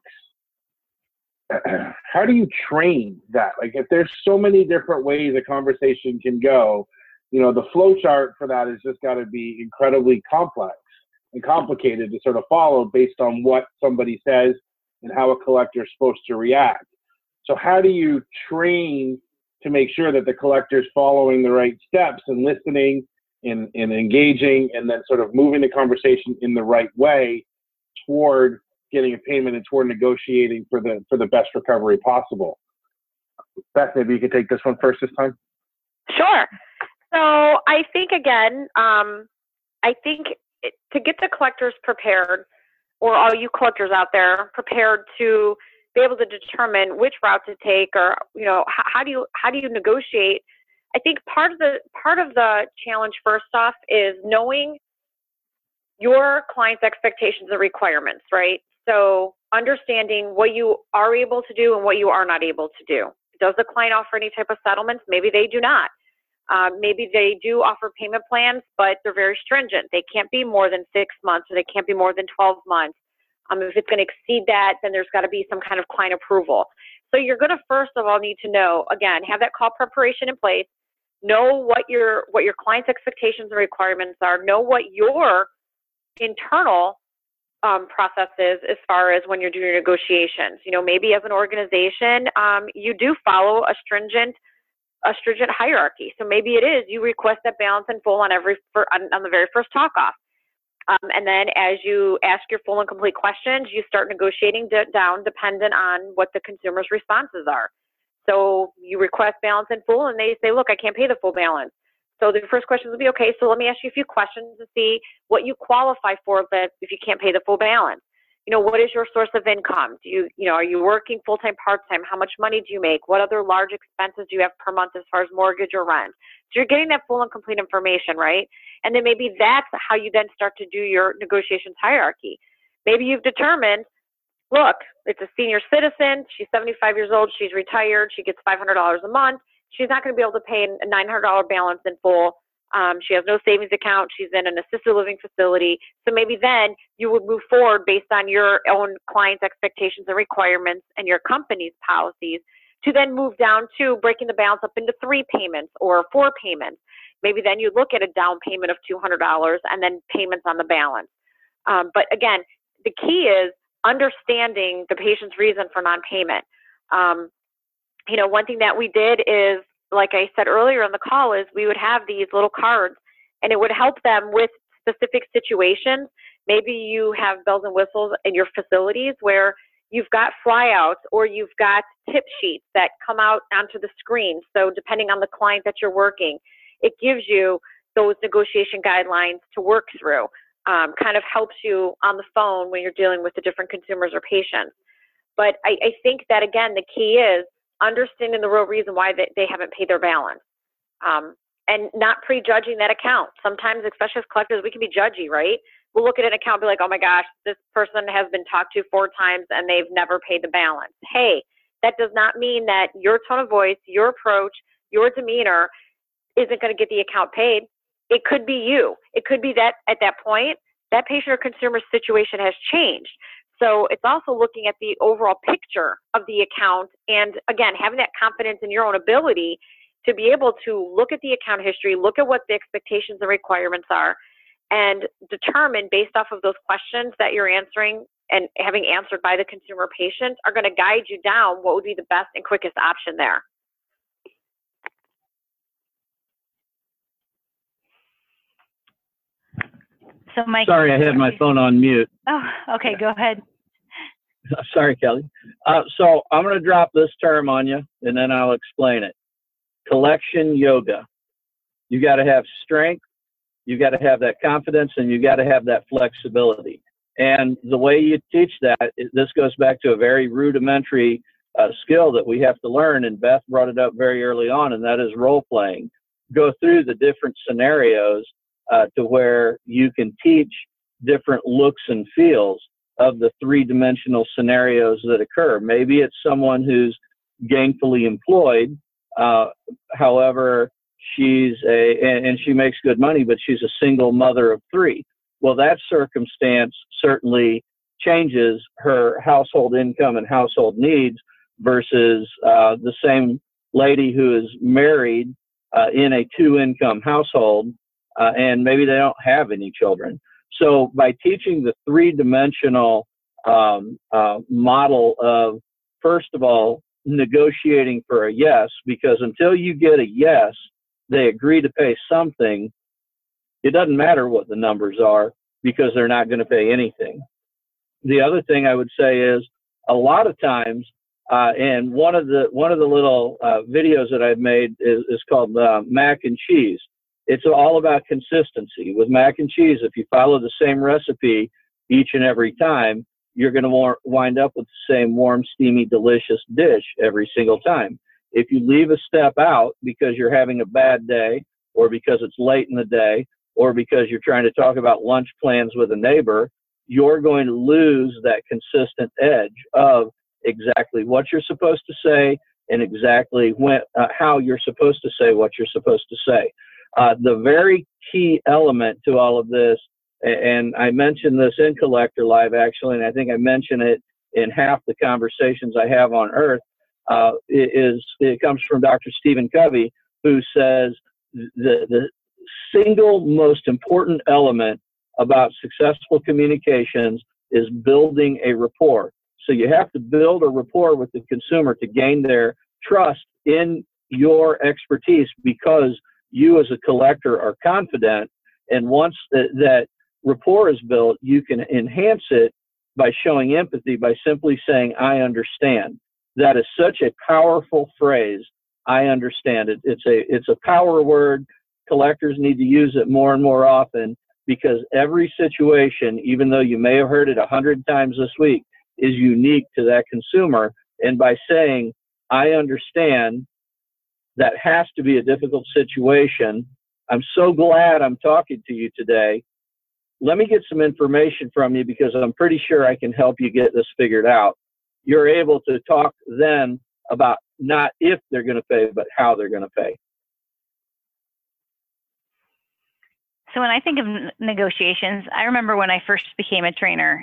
how do you train that? Like, if there's so many different ways a conversation can go, you know, the flow chart for that has just got to be incredibly complex and complicated to sort of follow based on what somebody says and how a collector is supposed to react. So how do you train to make sure that the collector's following the right steps and listening and engaging, and then sort of moving the conversation in the right way toward getting a payment and toward negotiating for the best recovery possible? Beth, maybe you could take this one first this time. Sure. So I think, again, to get the collectors prepared, or all you collectors out there prepared to be able to determine which route to take, or, you know, how do you negotiate? I think part of the challenge, first off, is knowing your client's expectations and requirements, right? So understanding what you are able to do and what you are not able to do. Does the client offer any type of settlements? Maybe they do not. Maybe they do offer payment plans, but they're very stringent. They can't be more than 6 months, or they can't be more than 12 months. If it's going to exceed that, then there's got to be some kind of client approval. So you're going to first of all need to know, again, have that call preparation in place, know what your client's expectations and requirements are, know what your internal process is as far as when you're doing your negotiations. You know, maybe as an organization, you do follow a stringent hierarchy. So maybe it is you request that balance in full on the very first talk off. And then as you ask your full and complete questions, you start negotiating down dependent on what the consumer's responses are. So you request balance in full, and they say, look, I can't pay the full balance. So the first question will be, okay, so let me ask you a few questions to see what you qualify for if you can't pay the full balance. You know, what is your source of income? Are you working full-time, part-time? How much money do you make? What other large expenses do you have per month as far as mortgage or rent? So you're getting that full and complete information, right? And then maybe that's how you then start to do your negotiations hierarchy. Maybe you've determined, look, it's a senior citizen. She's 75 years old. She's retired. She gets $500 a month. She's not going to be able to pay a $900 balance in full. She has no savings account. She's in an assisted living facility. So maybe then you would move forward based on your own client's expectations and requirements and your company's policies to then move down to breaking the balance up into 3 payments or 4 payments. Maybe then you look at a down payment of $200 and then payments on the balance. But again, the key is understanding the patient's reason for non-payment. One thing that we did is, like I said earlier in the call, is we would have these little cards, and it would help them with specific situations. Maybe you have bells and whistles in your facilities where you've got flyouts or you've got tip sheets that come out onto the screen. So depending on the client that you're working, it gives you those negotiation guidelines to work through, kind of helps you on the phone when you're dealing with the different consumers or patients. But I think that, again, the key is understanding the real reason why they haven't paid their balance, and not prejudging that account. Sometimes, especially as collectors, we can be judgy, right? We'll look at an account and be like, oh my gosh, this person has been talked to 4 times and they've never paid the balance. Hey, that does not mean that your tone of voice, your approach, your demeanor isn't going to get the account paid. It could be you. It could be that at that point, that patient or consumer situation has changed. So it's also looking at the overall picture of the account, and again, having that confidence in your own ability to be able to look at the account history, look at what the expectations and requirements are, and determine based off of those questions that you're answering and having answered by the consumer patient are going to guide you down what would be the best and quickest option there. So Mike. Sorry, I had my phone on mute. Oh, okay, go ahead. Sorry, Kelly. So I'm going to drop this term on you, and then I'll explain it. Collection yoga. You got to have strength, you got to have that confidence, and you got to have that flexibility. And the way you teach that, this goes back to a very rudimentary skill that we have to learn, and Beth brought it up very early on, and that is role playing. Go through the different scenarios to where you can teach different looks and feels of the three-dimensional scenarios that occur. Maybe it's someone who's gainfully employed, however, she's and she makes good money, but she's a single mother of three. Well, that circumstance certainly changes her household income and household needs versus the same lady who is married in a two-income household, and maybe they don't have any children. So by teaching the three-dimensional model of, first of all, negotiating for a yes, because until you get a yes, they agree to pay something, it doesn't matter what the numbers are because they're not going to pay anything. The other thing I would say is a lot of times, and one of the little videos that I've made is called Mac and Cheese. It's all about consistency. With mac and cheese, if you follow the same recipe each and every time, you're going to wind up with the same warm, steamy, delicious dish every single time. If you leave a step out because you're having a bad day, or because it's late in the day, or because you're trying to talk about lunch plans with a neighbor, you're going to lose that consistent edge of exactly what you're supposed to say and exactly how you're supposed to say what you're supposed to say. The very key element to all of this, and I mentioned this in Collector Live actually, and I think I mention it in half the conversations I have on Earth, it comes from Dr. Stephen Covey, who says the single most important element about successful communications is building a rapport. So you have to build a rapport with the consumer to gain their trust in your expertise, because you as a collector are confident. And once that rapport is built, you can enhance it by showing empathy, by simply saying, I understand. That is such a powerful phrase. I understand it. It's a power word. Collectors need to use it more and more often, because every situation, even though you may have heard it 100 times this week, is unique to that consumer. And by saying, I understand, that has to be a difficult situation. I'm so glad I'm talking to you today. Let me get some information from you, because I'm pretty sure I can help you get this figured out. You're able to talk then about not if they're going to pay, but how they're going to pay. So when I think of negotiations, I remember when I first became a trainer,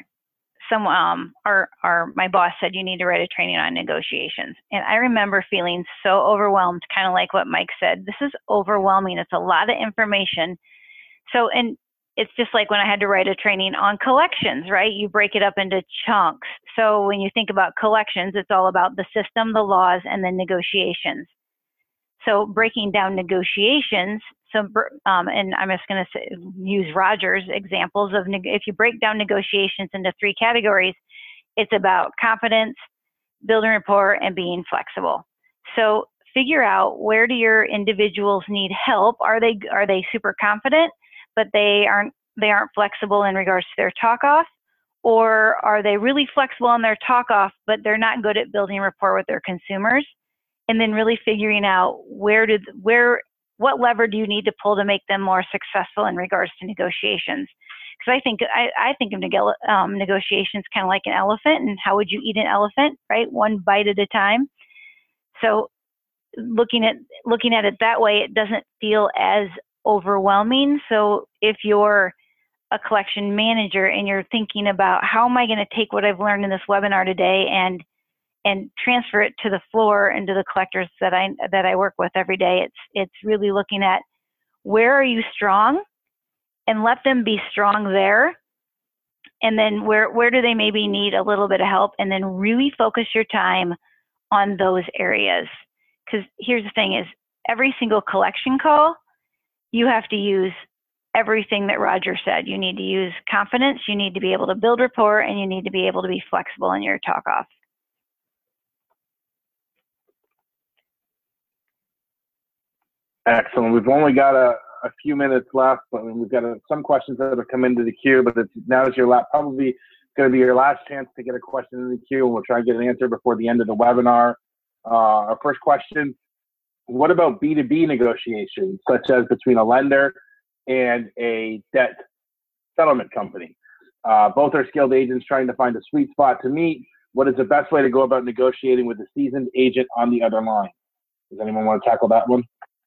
my boss said, you need to write a training on negotiations. And I remember feeling so overwhelmed, kind of like what Mike said. This is overwhelming. It's a lot of information. So, and it's just like when I had to write a training on collections, right? You break it up into chunks. So when you think about collections, it's all about the system, the laws, and then negotiations. So breaking down negotiations, and I'm just going to use Roger's examples of, if you break down negotiations into three categories, it's about confidence, building rapport, and being flexible. So figure out, where do your individuals need help? Are they super confident, but they aren't flexible in regards to their talk off? Or are they really flexible in their talk off, but they're not good at building rapport with their consumers? And then really figuring out what lever do you need to pull to make them more successful in regards to negotiations? Because I think of negotiations kind of like an elephant, and how would you eat an elephant, right? One bite at a time. So looking at it that way, it doesn't feel as overwhelming. So if you're a collection manager and you're thinking about, how am I going to take what I've learned in this webinar today and transfer it to the floor and to the collectors that I work with every day, it's really looking at, where are you strong, and let them be strong there. And then where do they maybe need a little bit of help, and then really focus your time on those areas. Because here's the thing is, every single collection call, you have to use everything that Roger said. You need to use confidence, you need to be able to build rapport, and you need to be able to be flexible in your talk off. Excellent. We've only got a few minutes left, but we've got some questions that have come into the queue, but now is probably going to be your last chance to get a question in the queue, and we'll try and get an answer before the end of the webinar. Our first question, what about B2B negotiations, such as between a lender and a debt settlement company? Both are skilled agents trying to find a sweet spot to meet. What is the best way to go about negotiating with a seasoned agent on the other line? Does anyone want to tackle that one?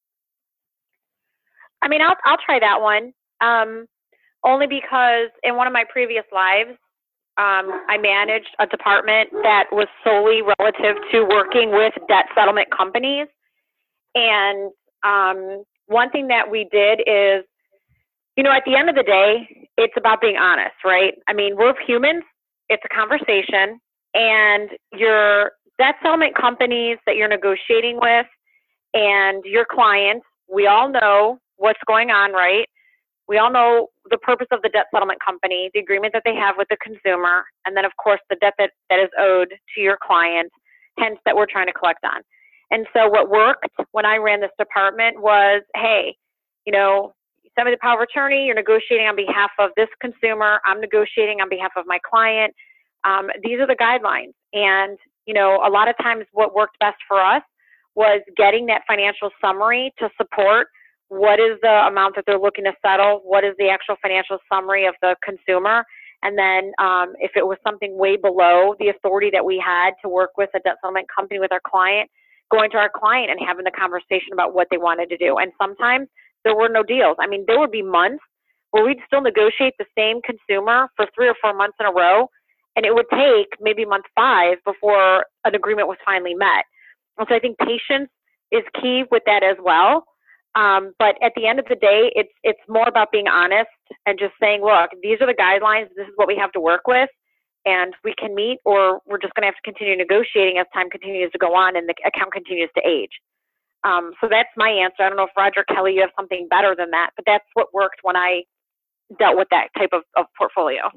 I mean, I'll try that one, only because in one of my previous lives, I managed a department that was solely relative to working with debt settlement companies. And one thing that we did is, you know, at the end of the day, it's about being honest, right? I mean, we're humans. It's a conversation. And your debt settlement companies that you're negotiating with and your clients, we all know what's going on, right? We all know the purpose of the debt settlement company, the agreement that they have with the consumer, and then, of course, the debt that is owed to your client, hence that we're trying to collect on. And so what worked when I ran this department was, hey, you know, you send me the power of attorney, you're negotiating on behalf of this consumer, I'm negotiating on behalf of my client. These are the guidelines. And, you know, a lot of times what worked best for us was getting that financial summary to support what is the amount that they're looking to settle, what is the actual financial summary of the consumer, and then if it was something way below the authority that we had to work with a debt settlement company with our client, going to our client and having the conversation about what they wanted to do. And sometimes there were no deals. I mean, there would be months where we'd still negotiate the same consumer for 3 or 4 months in a row, and it would take maybe month 5 before an agreement was finally met. And so I think patience is key with that as well. But at the end of the day, it's more about being honest and just saying, look, these are the guidelines, this is what we have to work with, and we can meet, or we're just going to have to continue negotiating as time continues to go on and the account continues to age. So that's my answer. I don't know if Roger, Kelly, you have something better than that, but that's what worked when I dealt with that type of portfolio.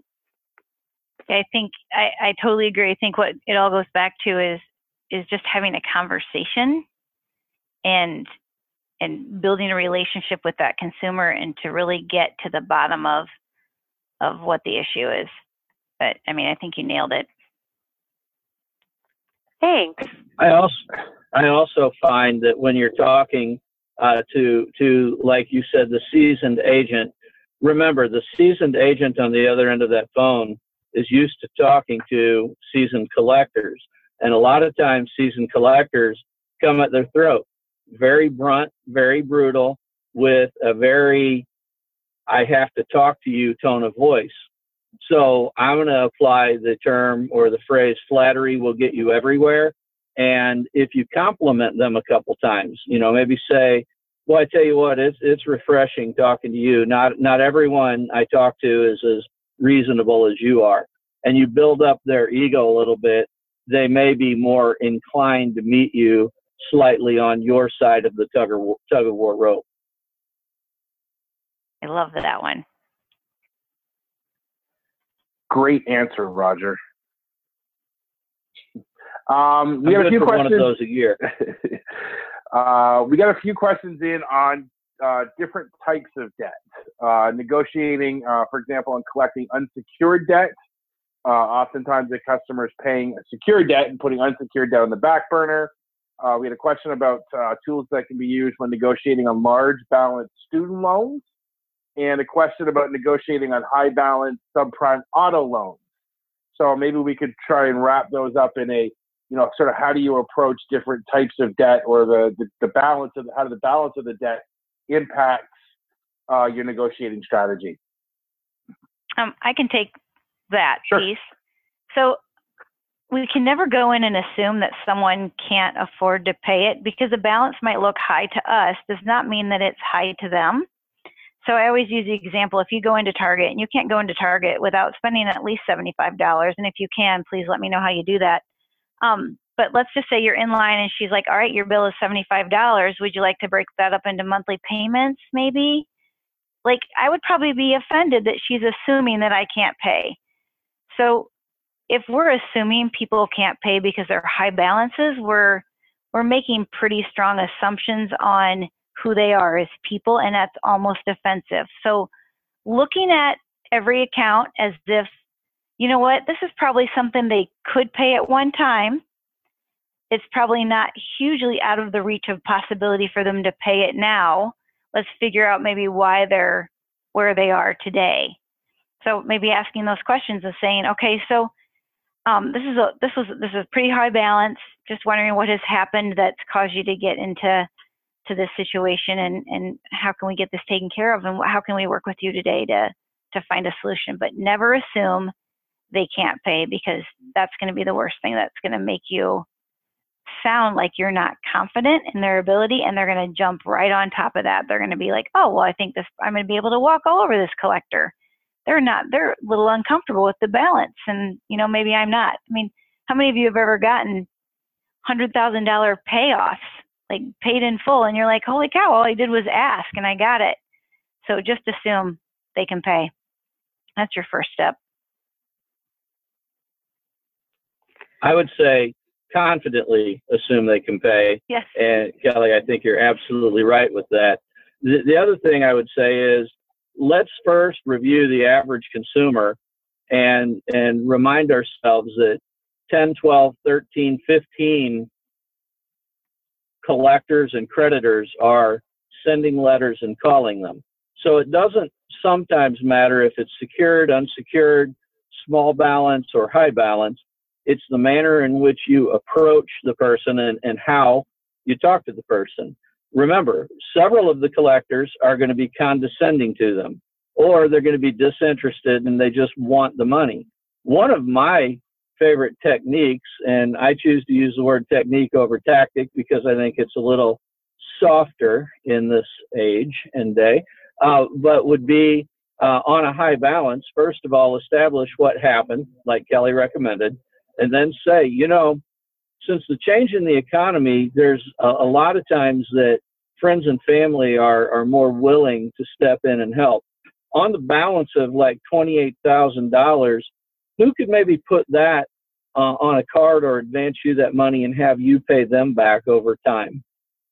I think I totally agree. I think what it all goes back to is just having a conversation and building a relationship with that consumer and to really get to the bottom of what the issue is. But I mean, I think you nailed it. Thanks. I also find that when you're talking to, like you said, the seasoned agent, remember the seasoned agent on the other end of that phone is used to talking to seasoned collectors. And a lot of times seasoned collectors come at their throat. Very blunt, very brutal, with a very I have to talk to you tone of voice. So I'm going to apply the term or the phrase, flattery will get you everywhere. And if you compliment them a couple times, you know, maybe say, well, I tell you what, it's refreshing talking to you. Not everyone I talk to is as reasonable as you are. And you build up their ego a little bit, they may be more inclined to meet you slightly on your side of the tug of war rope. I love that one. Great answer, Roger. We got a few questions. One of those a year. We got a few questions in on different types of debt. Negotiating, for example, on collecting unsecured debt. Oftentimes the customer is paying a secured debt and putting unsecured debt on the back burner. We had a question about tools that can be used when negotiating on large balance student loans, and a question about negotiating on high balance subprime auto loans. So maybe we could try and wrap those up in a, you know, sort of how do you approach different types of debt, or the balance of how the balance of the debt impacts your negotiating strategy. I can take that Sure. piece. So we can never go in and assume that someone can't afford to pay it, because the balance might look high to us does not mean that it's high to them. So I always use the example, if you go into Target, and you can't go into Target without spending at least $75, and if you can, please let me know how you do that. But let's just say you're in line and she's like, all right, your bill is $75. Would you like to break that up into monthly payments maybe? like, I would probably be offended that she's assuming that I can't pay. So if we're assuming people can't pay because they're high balances, we're making pretty strong assumptions on who they are as people, and that's almost offensive. So looking at every account as if, you know what, this is probably something they could pay at one time. It's probably not hugely out of the reach of possibility for them to pay it now. Let's figure out maybe why they're where they are today. So maybe asking those questions of saying, okay, so this is a pretty high balance. Just wondering what has happened that's caused you to get into this situation, and how can we get this taken care of, and how can we work with you today to find a solution. But never assume they can't pay, because that's going to be the worst thing. That's going to make you sound like you're not confident in their ability, and they're going to jump right on top of that. They're going to be like, oh, well, I think I'm going to be able to walk all over this collector. They're a little uncomfortable with the balance, and maybe I'm not. I mean, how many of you have ever gotten $100,000 payoffs, like paid in full, and you're like, holy cow, all I did was ask and I got it? So just assume they can pay. That's your first step. I would say confidently assume they can pay. Yes. And Kelly, I think you're absolutely right with that. The other thing I would say is, let's first review the average consumer and remind ourselves that 10, 12, 13, 15 collectors and creditors are sending letters and calling them. So it doesn't sometimes matter if it's secured, unsecured, small balance, or high balance. It's the manner in which you approach the person and how you talk to the person. Remember, several of the collectors are going to be condescending to them, or they're going to be disinterested and they just want the money. One of my favorite techniques, and I choose to use the word technique over tactic because I think it's a little softer in this age and day, but would be on a high balance, first of all, establish what happened, like Kelly recommended, and then say, since the change in the economy, there's a lot of times that friends and family are more willing to step in and help. On the balance of like $28,000, who could maybe put that on a card or advance you that money and have you pay them back over time?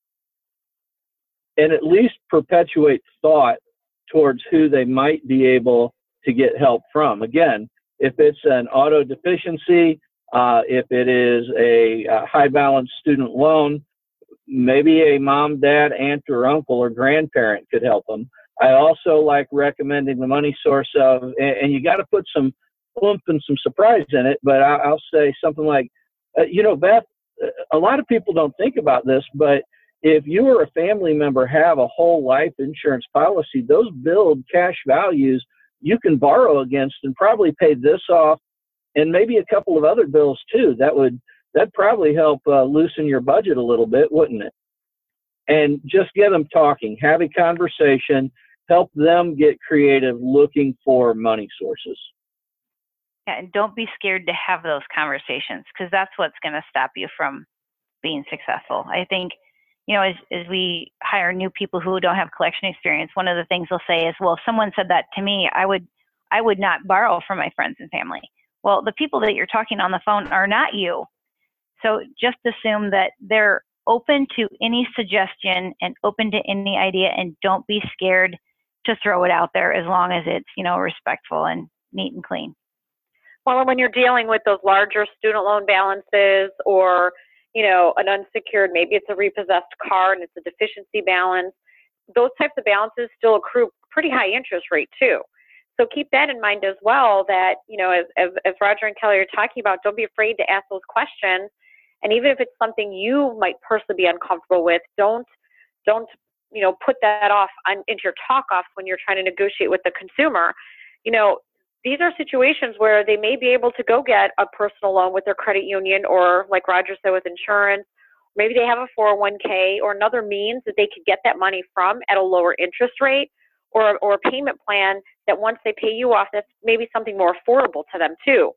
And at least perpetuate thought towards who they might be able to get help from. Again, if it's an auto deficiency, if it is a high balance student loan, maybe a mom, dad, aunt, or uncle or grandparent could help them. I also like recommending the money source of, and you got to put some oomph and some surprise in it, but I'll say something like, Beth, a lot of people don't think about this, but if you or a family member have a whole life insurance policy, those build cash values you can borrow against and probably pay this off and maybe a couple of other bills too. That'd probably help loosen your budget a little bit, wouldn't it? And just get them talking, have a conversation, help them get creative looking for money sources. Yeah, and don't be scared to have those conversations, because that's what's going to stop you from being successful. I think, as we hire new people who don't have collection experience, one of the things they'll say is, well, if someone said that to me, I would not borrow from my friends and family. Well, the people that you're talking on the phone are not you. So just assume that they're open to any suggestion and open to any idea, and don't be scared to throw it out there as long as it's, respectful and neat and clean. Well, and when you're dealing with those larger student loan balances, or, an unsecured, maybe it's a repossessed car and it's a deficiency balance, those types of balances still accrue pretty high interest rate too. So keep that in mind as well, that, as Roger and Kelly are talking about, don't be afraid to ask those questions. And even if it's something you might personally be uncomfortable with, don't put that off into your talk-offs when you're trying to negotiate with the consumer. These are situations where they may be able to go get a personal loan with their credit union, or like Roger said, with insurance. Maybe they have a 401k or another means that they could get that money from at a lower interest rate, or a payment plan that once they pay you off, that's maybe something more affordable to them too.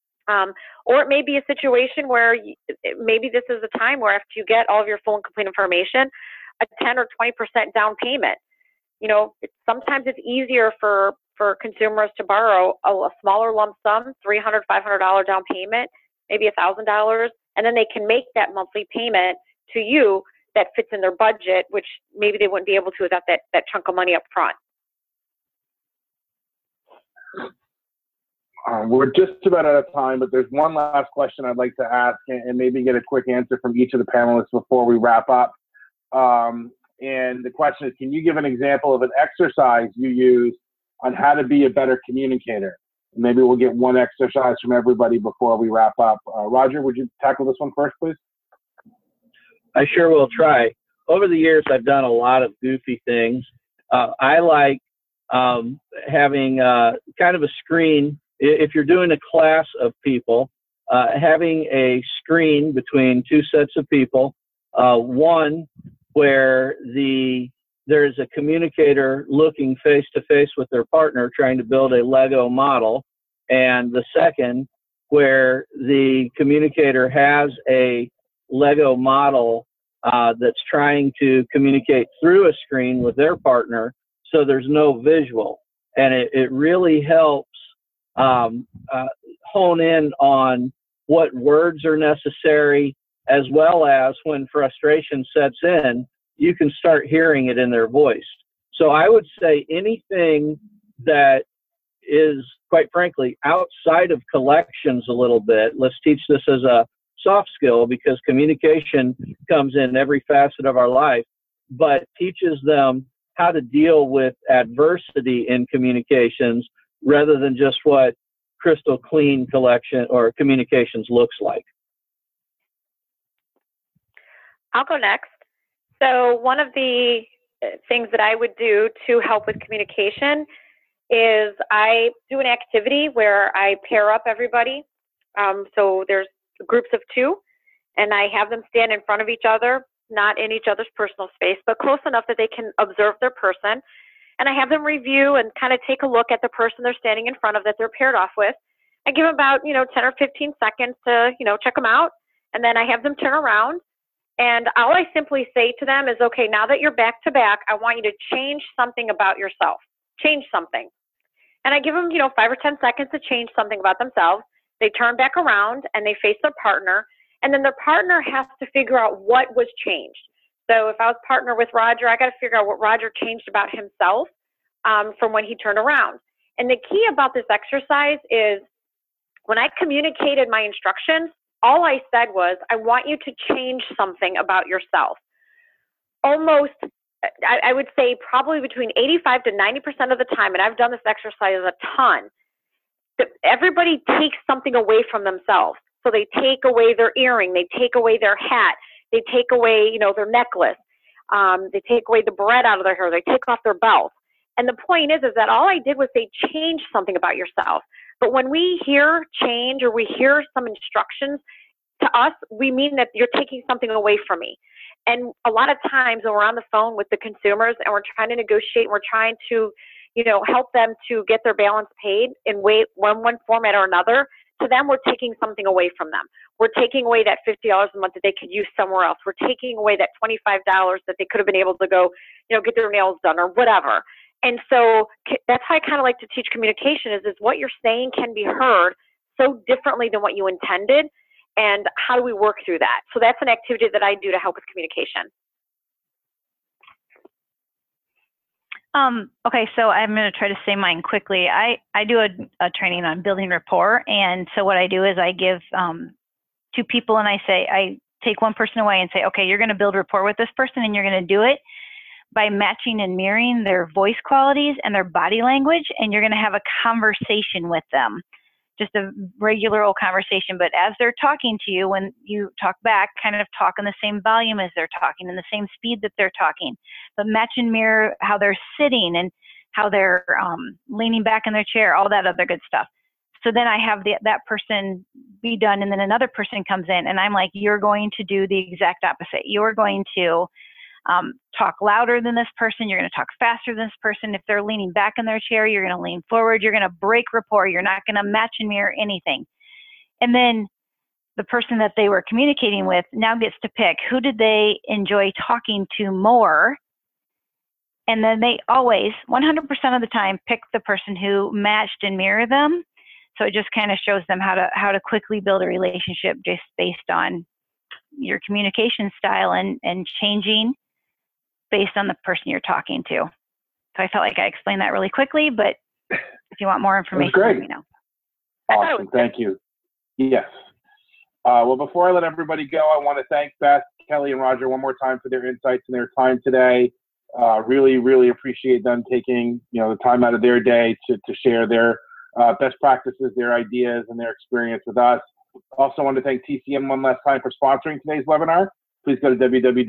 Or it may be a situation where maybe this is a time where after you get all of your full and complete information, a 10 or 20% down payment. sometimes it's easier for consumers to borrow a smaller lump sum, $300, $500 down payment, maybe $1,000, and then they can make that monthly payment to you that fits in their budget, which maybe they wouldn't be able to without that chunk of money up front. We're just about out of time, but there's one last question I'd like to ask and maybe get a quick answer from each of the panelists before we wrap up. And the question is, can you give an example of an exercise you use on how to be a better communicator? Maybe we'll get one exercise from everybody before we wrap up. Roger, would you tackle this one first, please? I sure will try. Over the years, I've done a lot of goofy things. I like having kind of a screen. If you're doing a class of people, having a screen between two sets of people, one where there's a communicator looking face to face with their partner trying to build a Lego model, and the second where the communicator has a Lego model that's trying to communicate through a screen with their partner, so there's no visual. And it really helps hone in on what words are necessary, as well as when frustration sets in, you can start hearing it in their voice. So I would say anything that is, quite frankly, outside of collections a little bit. Let's teach this as a soft skill, because communication comes in every facet of our life, but teaches them how to deal with adversity in communications rather than just what crystal clean collection or communications looks like. I'll go next. So one of the things that I would do to help with communication is I do an activity where I pair up everybody. So there's groups of two, and I have them stand in front of each other, not in each other's personal space, but close enough that they can observe their person. And I have them review and kind of take a look at the person they're standing in front of that they're paired off with. I give them about, 10 or 15 seconds to, check them out. And then I have them turn around. And all I simply say to them is, okay, now that you're back to back, I want you to change something about yourself. Change something. And I give them, 5 or 10 seconds to change something about themselves. They turn back around and they face their partner. And then their partner has to figure out what was changed. So if I was partner with Roger, I got to figure out what Roger changed about himself from when he turned around. And the key about this exercise is when I communicated my instructions, all I said was, I want you to change something about yourself. Almost, I would say probably between 85 to 90% of the time, and I've done this exercise a ton, everybody takes something away from themselves. So they take away their earring, they take away their hat, they take away, their necklace, they take away the bread out of their hair, they take off their belt. And the point is that all I did was say, change something about yourself. But when we hear change or we hear some instructions, to us, we mean that you're taking something away from me. And a lot of times when we're on the phone with the consumers and we're trying to negotiate, and we're trying to, help them to get their balance paid in one format or another, to them, we're taking something away from them. We're taking away that $50 a month that they could use somewhere else. We're taking away that $25 that they could have been able to go, get their nails done or whatever. And so that's how I kind of like to teach communication is what you're saying can be heard so differently than what you intended. And how do we work through that? So that's an activity that I do to help with communication. Okay, so I'm going to try to say mine quickly. I do a training on building rapport. And so what I do is I give two people and I take one person away and say, okay, you're going to build rapport with this person and you're going to do it by matching and mirroring their voice qualities and their body language. And you're going to have a conversation with them. Just a regular old conversation, but as they're talking to you, when you talk back, kind of talk in the same volume as they're talking, and the same speed that they're talking, but match and mirror how they're sitting and how they're leaning back in their chair, all that other good stuff. So then I have that person be done, and then another person comes in, and I'm like, you're going to do the exact opposite. You're going to talk louder than this person. You're going to talk faster than this person. If they're leaning back in their chair, you're going to lean forward. You're going to break rapport. You're not going to match and mirror anything. And then the person that they were communicating with now gets to pick who did they enjoy talking to more And then they always, 100% of the time, pick the person who matched and mirrored them. So it just kind of shows them how to quickly build a relationship just based on your communication style and changing based on the person you're talking to. So I felt like I explained that really quickly, but if you want more information, let me know. Awesome. Thank you. Yes. Well, before I let everybody go, I want to thank Beth, Kelly, and Roger one more time for their insights and their time today. Really, really appreciate them taking the time out of their day to share their best practices, their ideas, and their experience with us. Also want to thank TCN one last time for sponsoring today's webinar. Please go to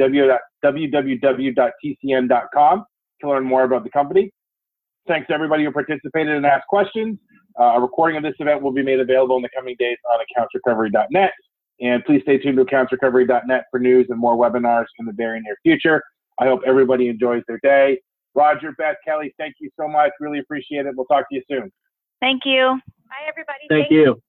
www.tcn.com to learn more about the company. Thanks to everybody who participated and asked questions. A recording of this event will be made available in the coming days on accountsrecovery.net. And please stay tuned to accountsrecovery.net for news and more webinars in the very near future. I hope everybody enjoys their day. Roger, Beth, Kelly, thank you so much. Really appreciate it. We'll talk to you soon. Thank you. Bye, everybody. Thank you.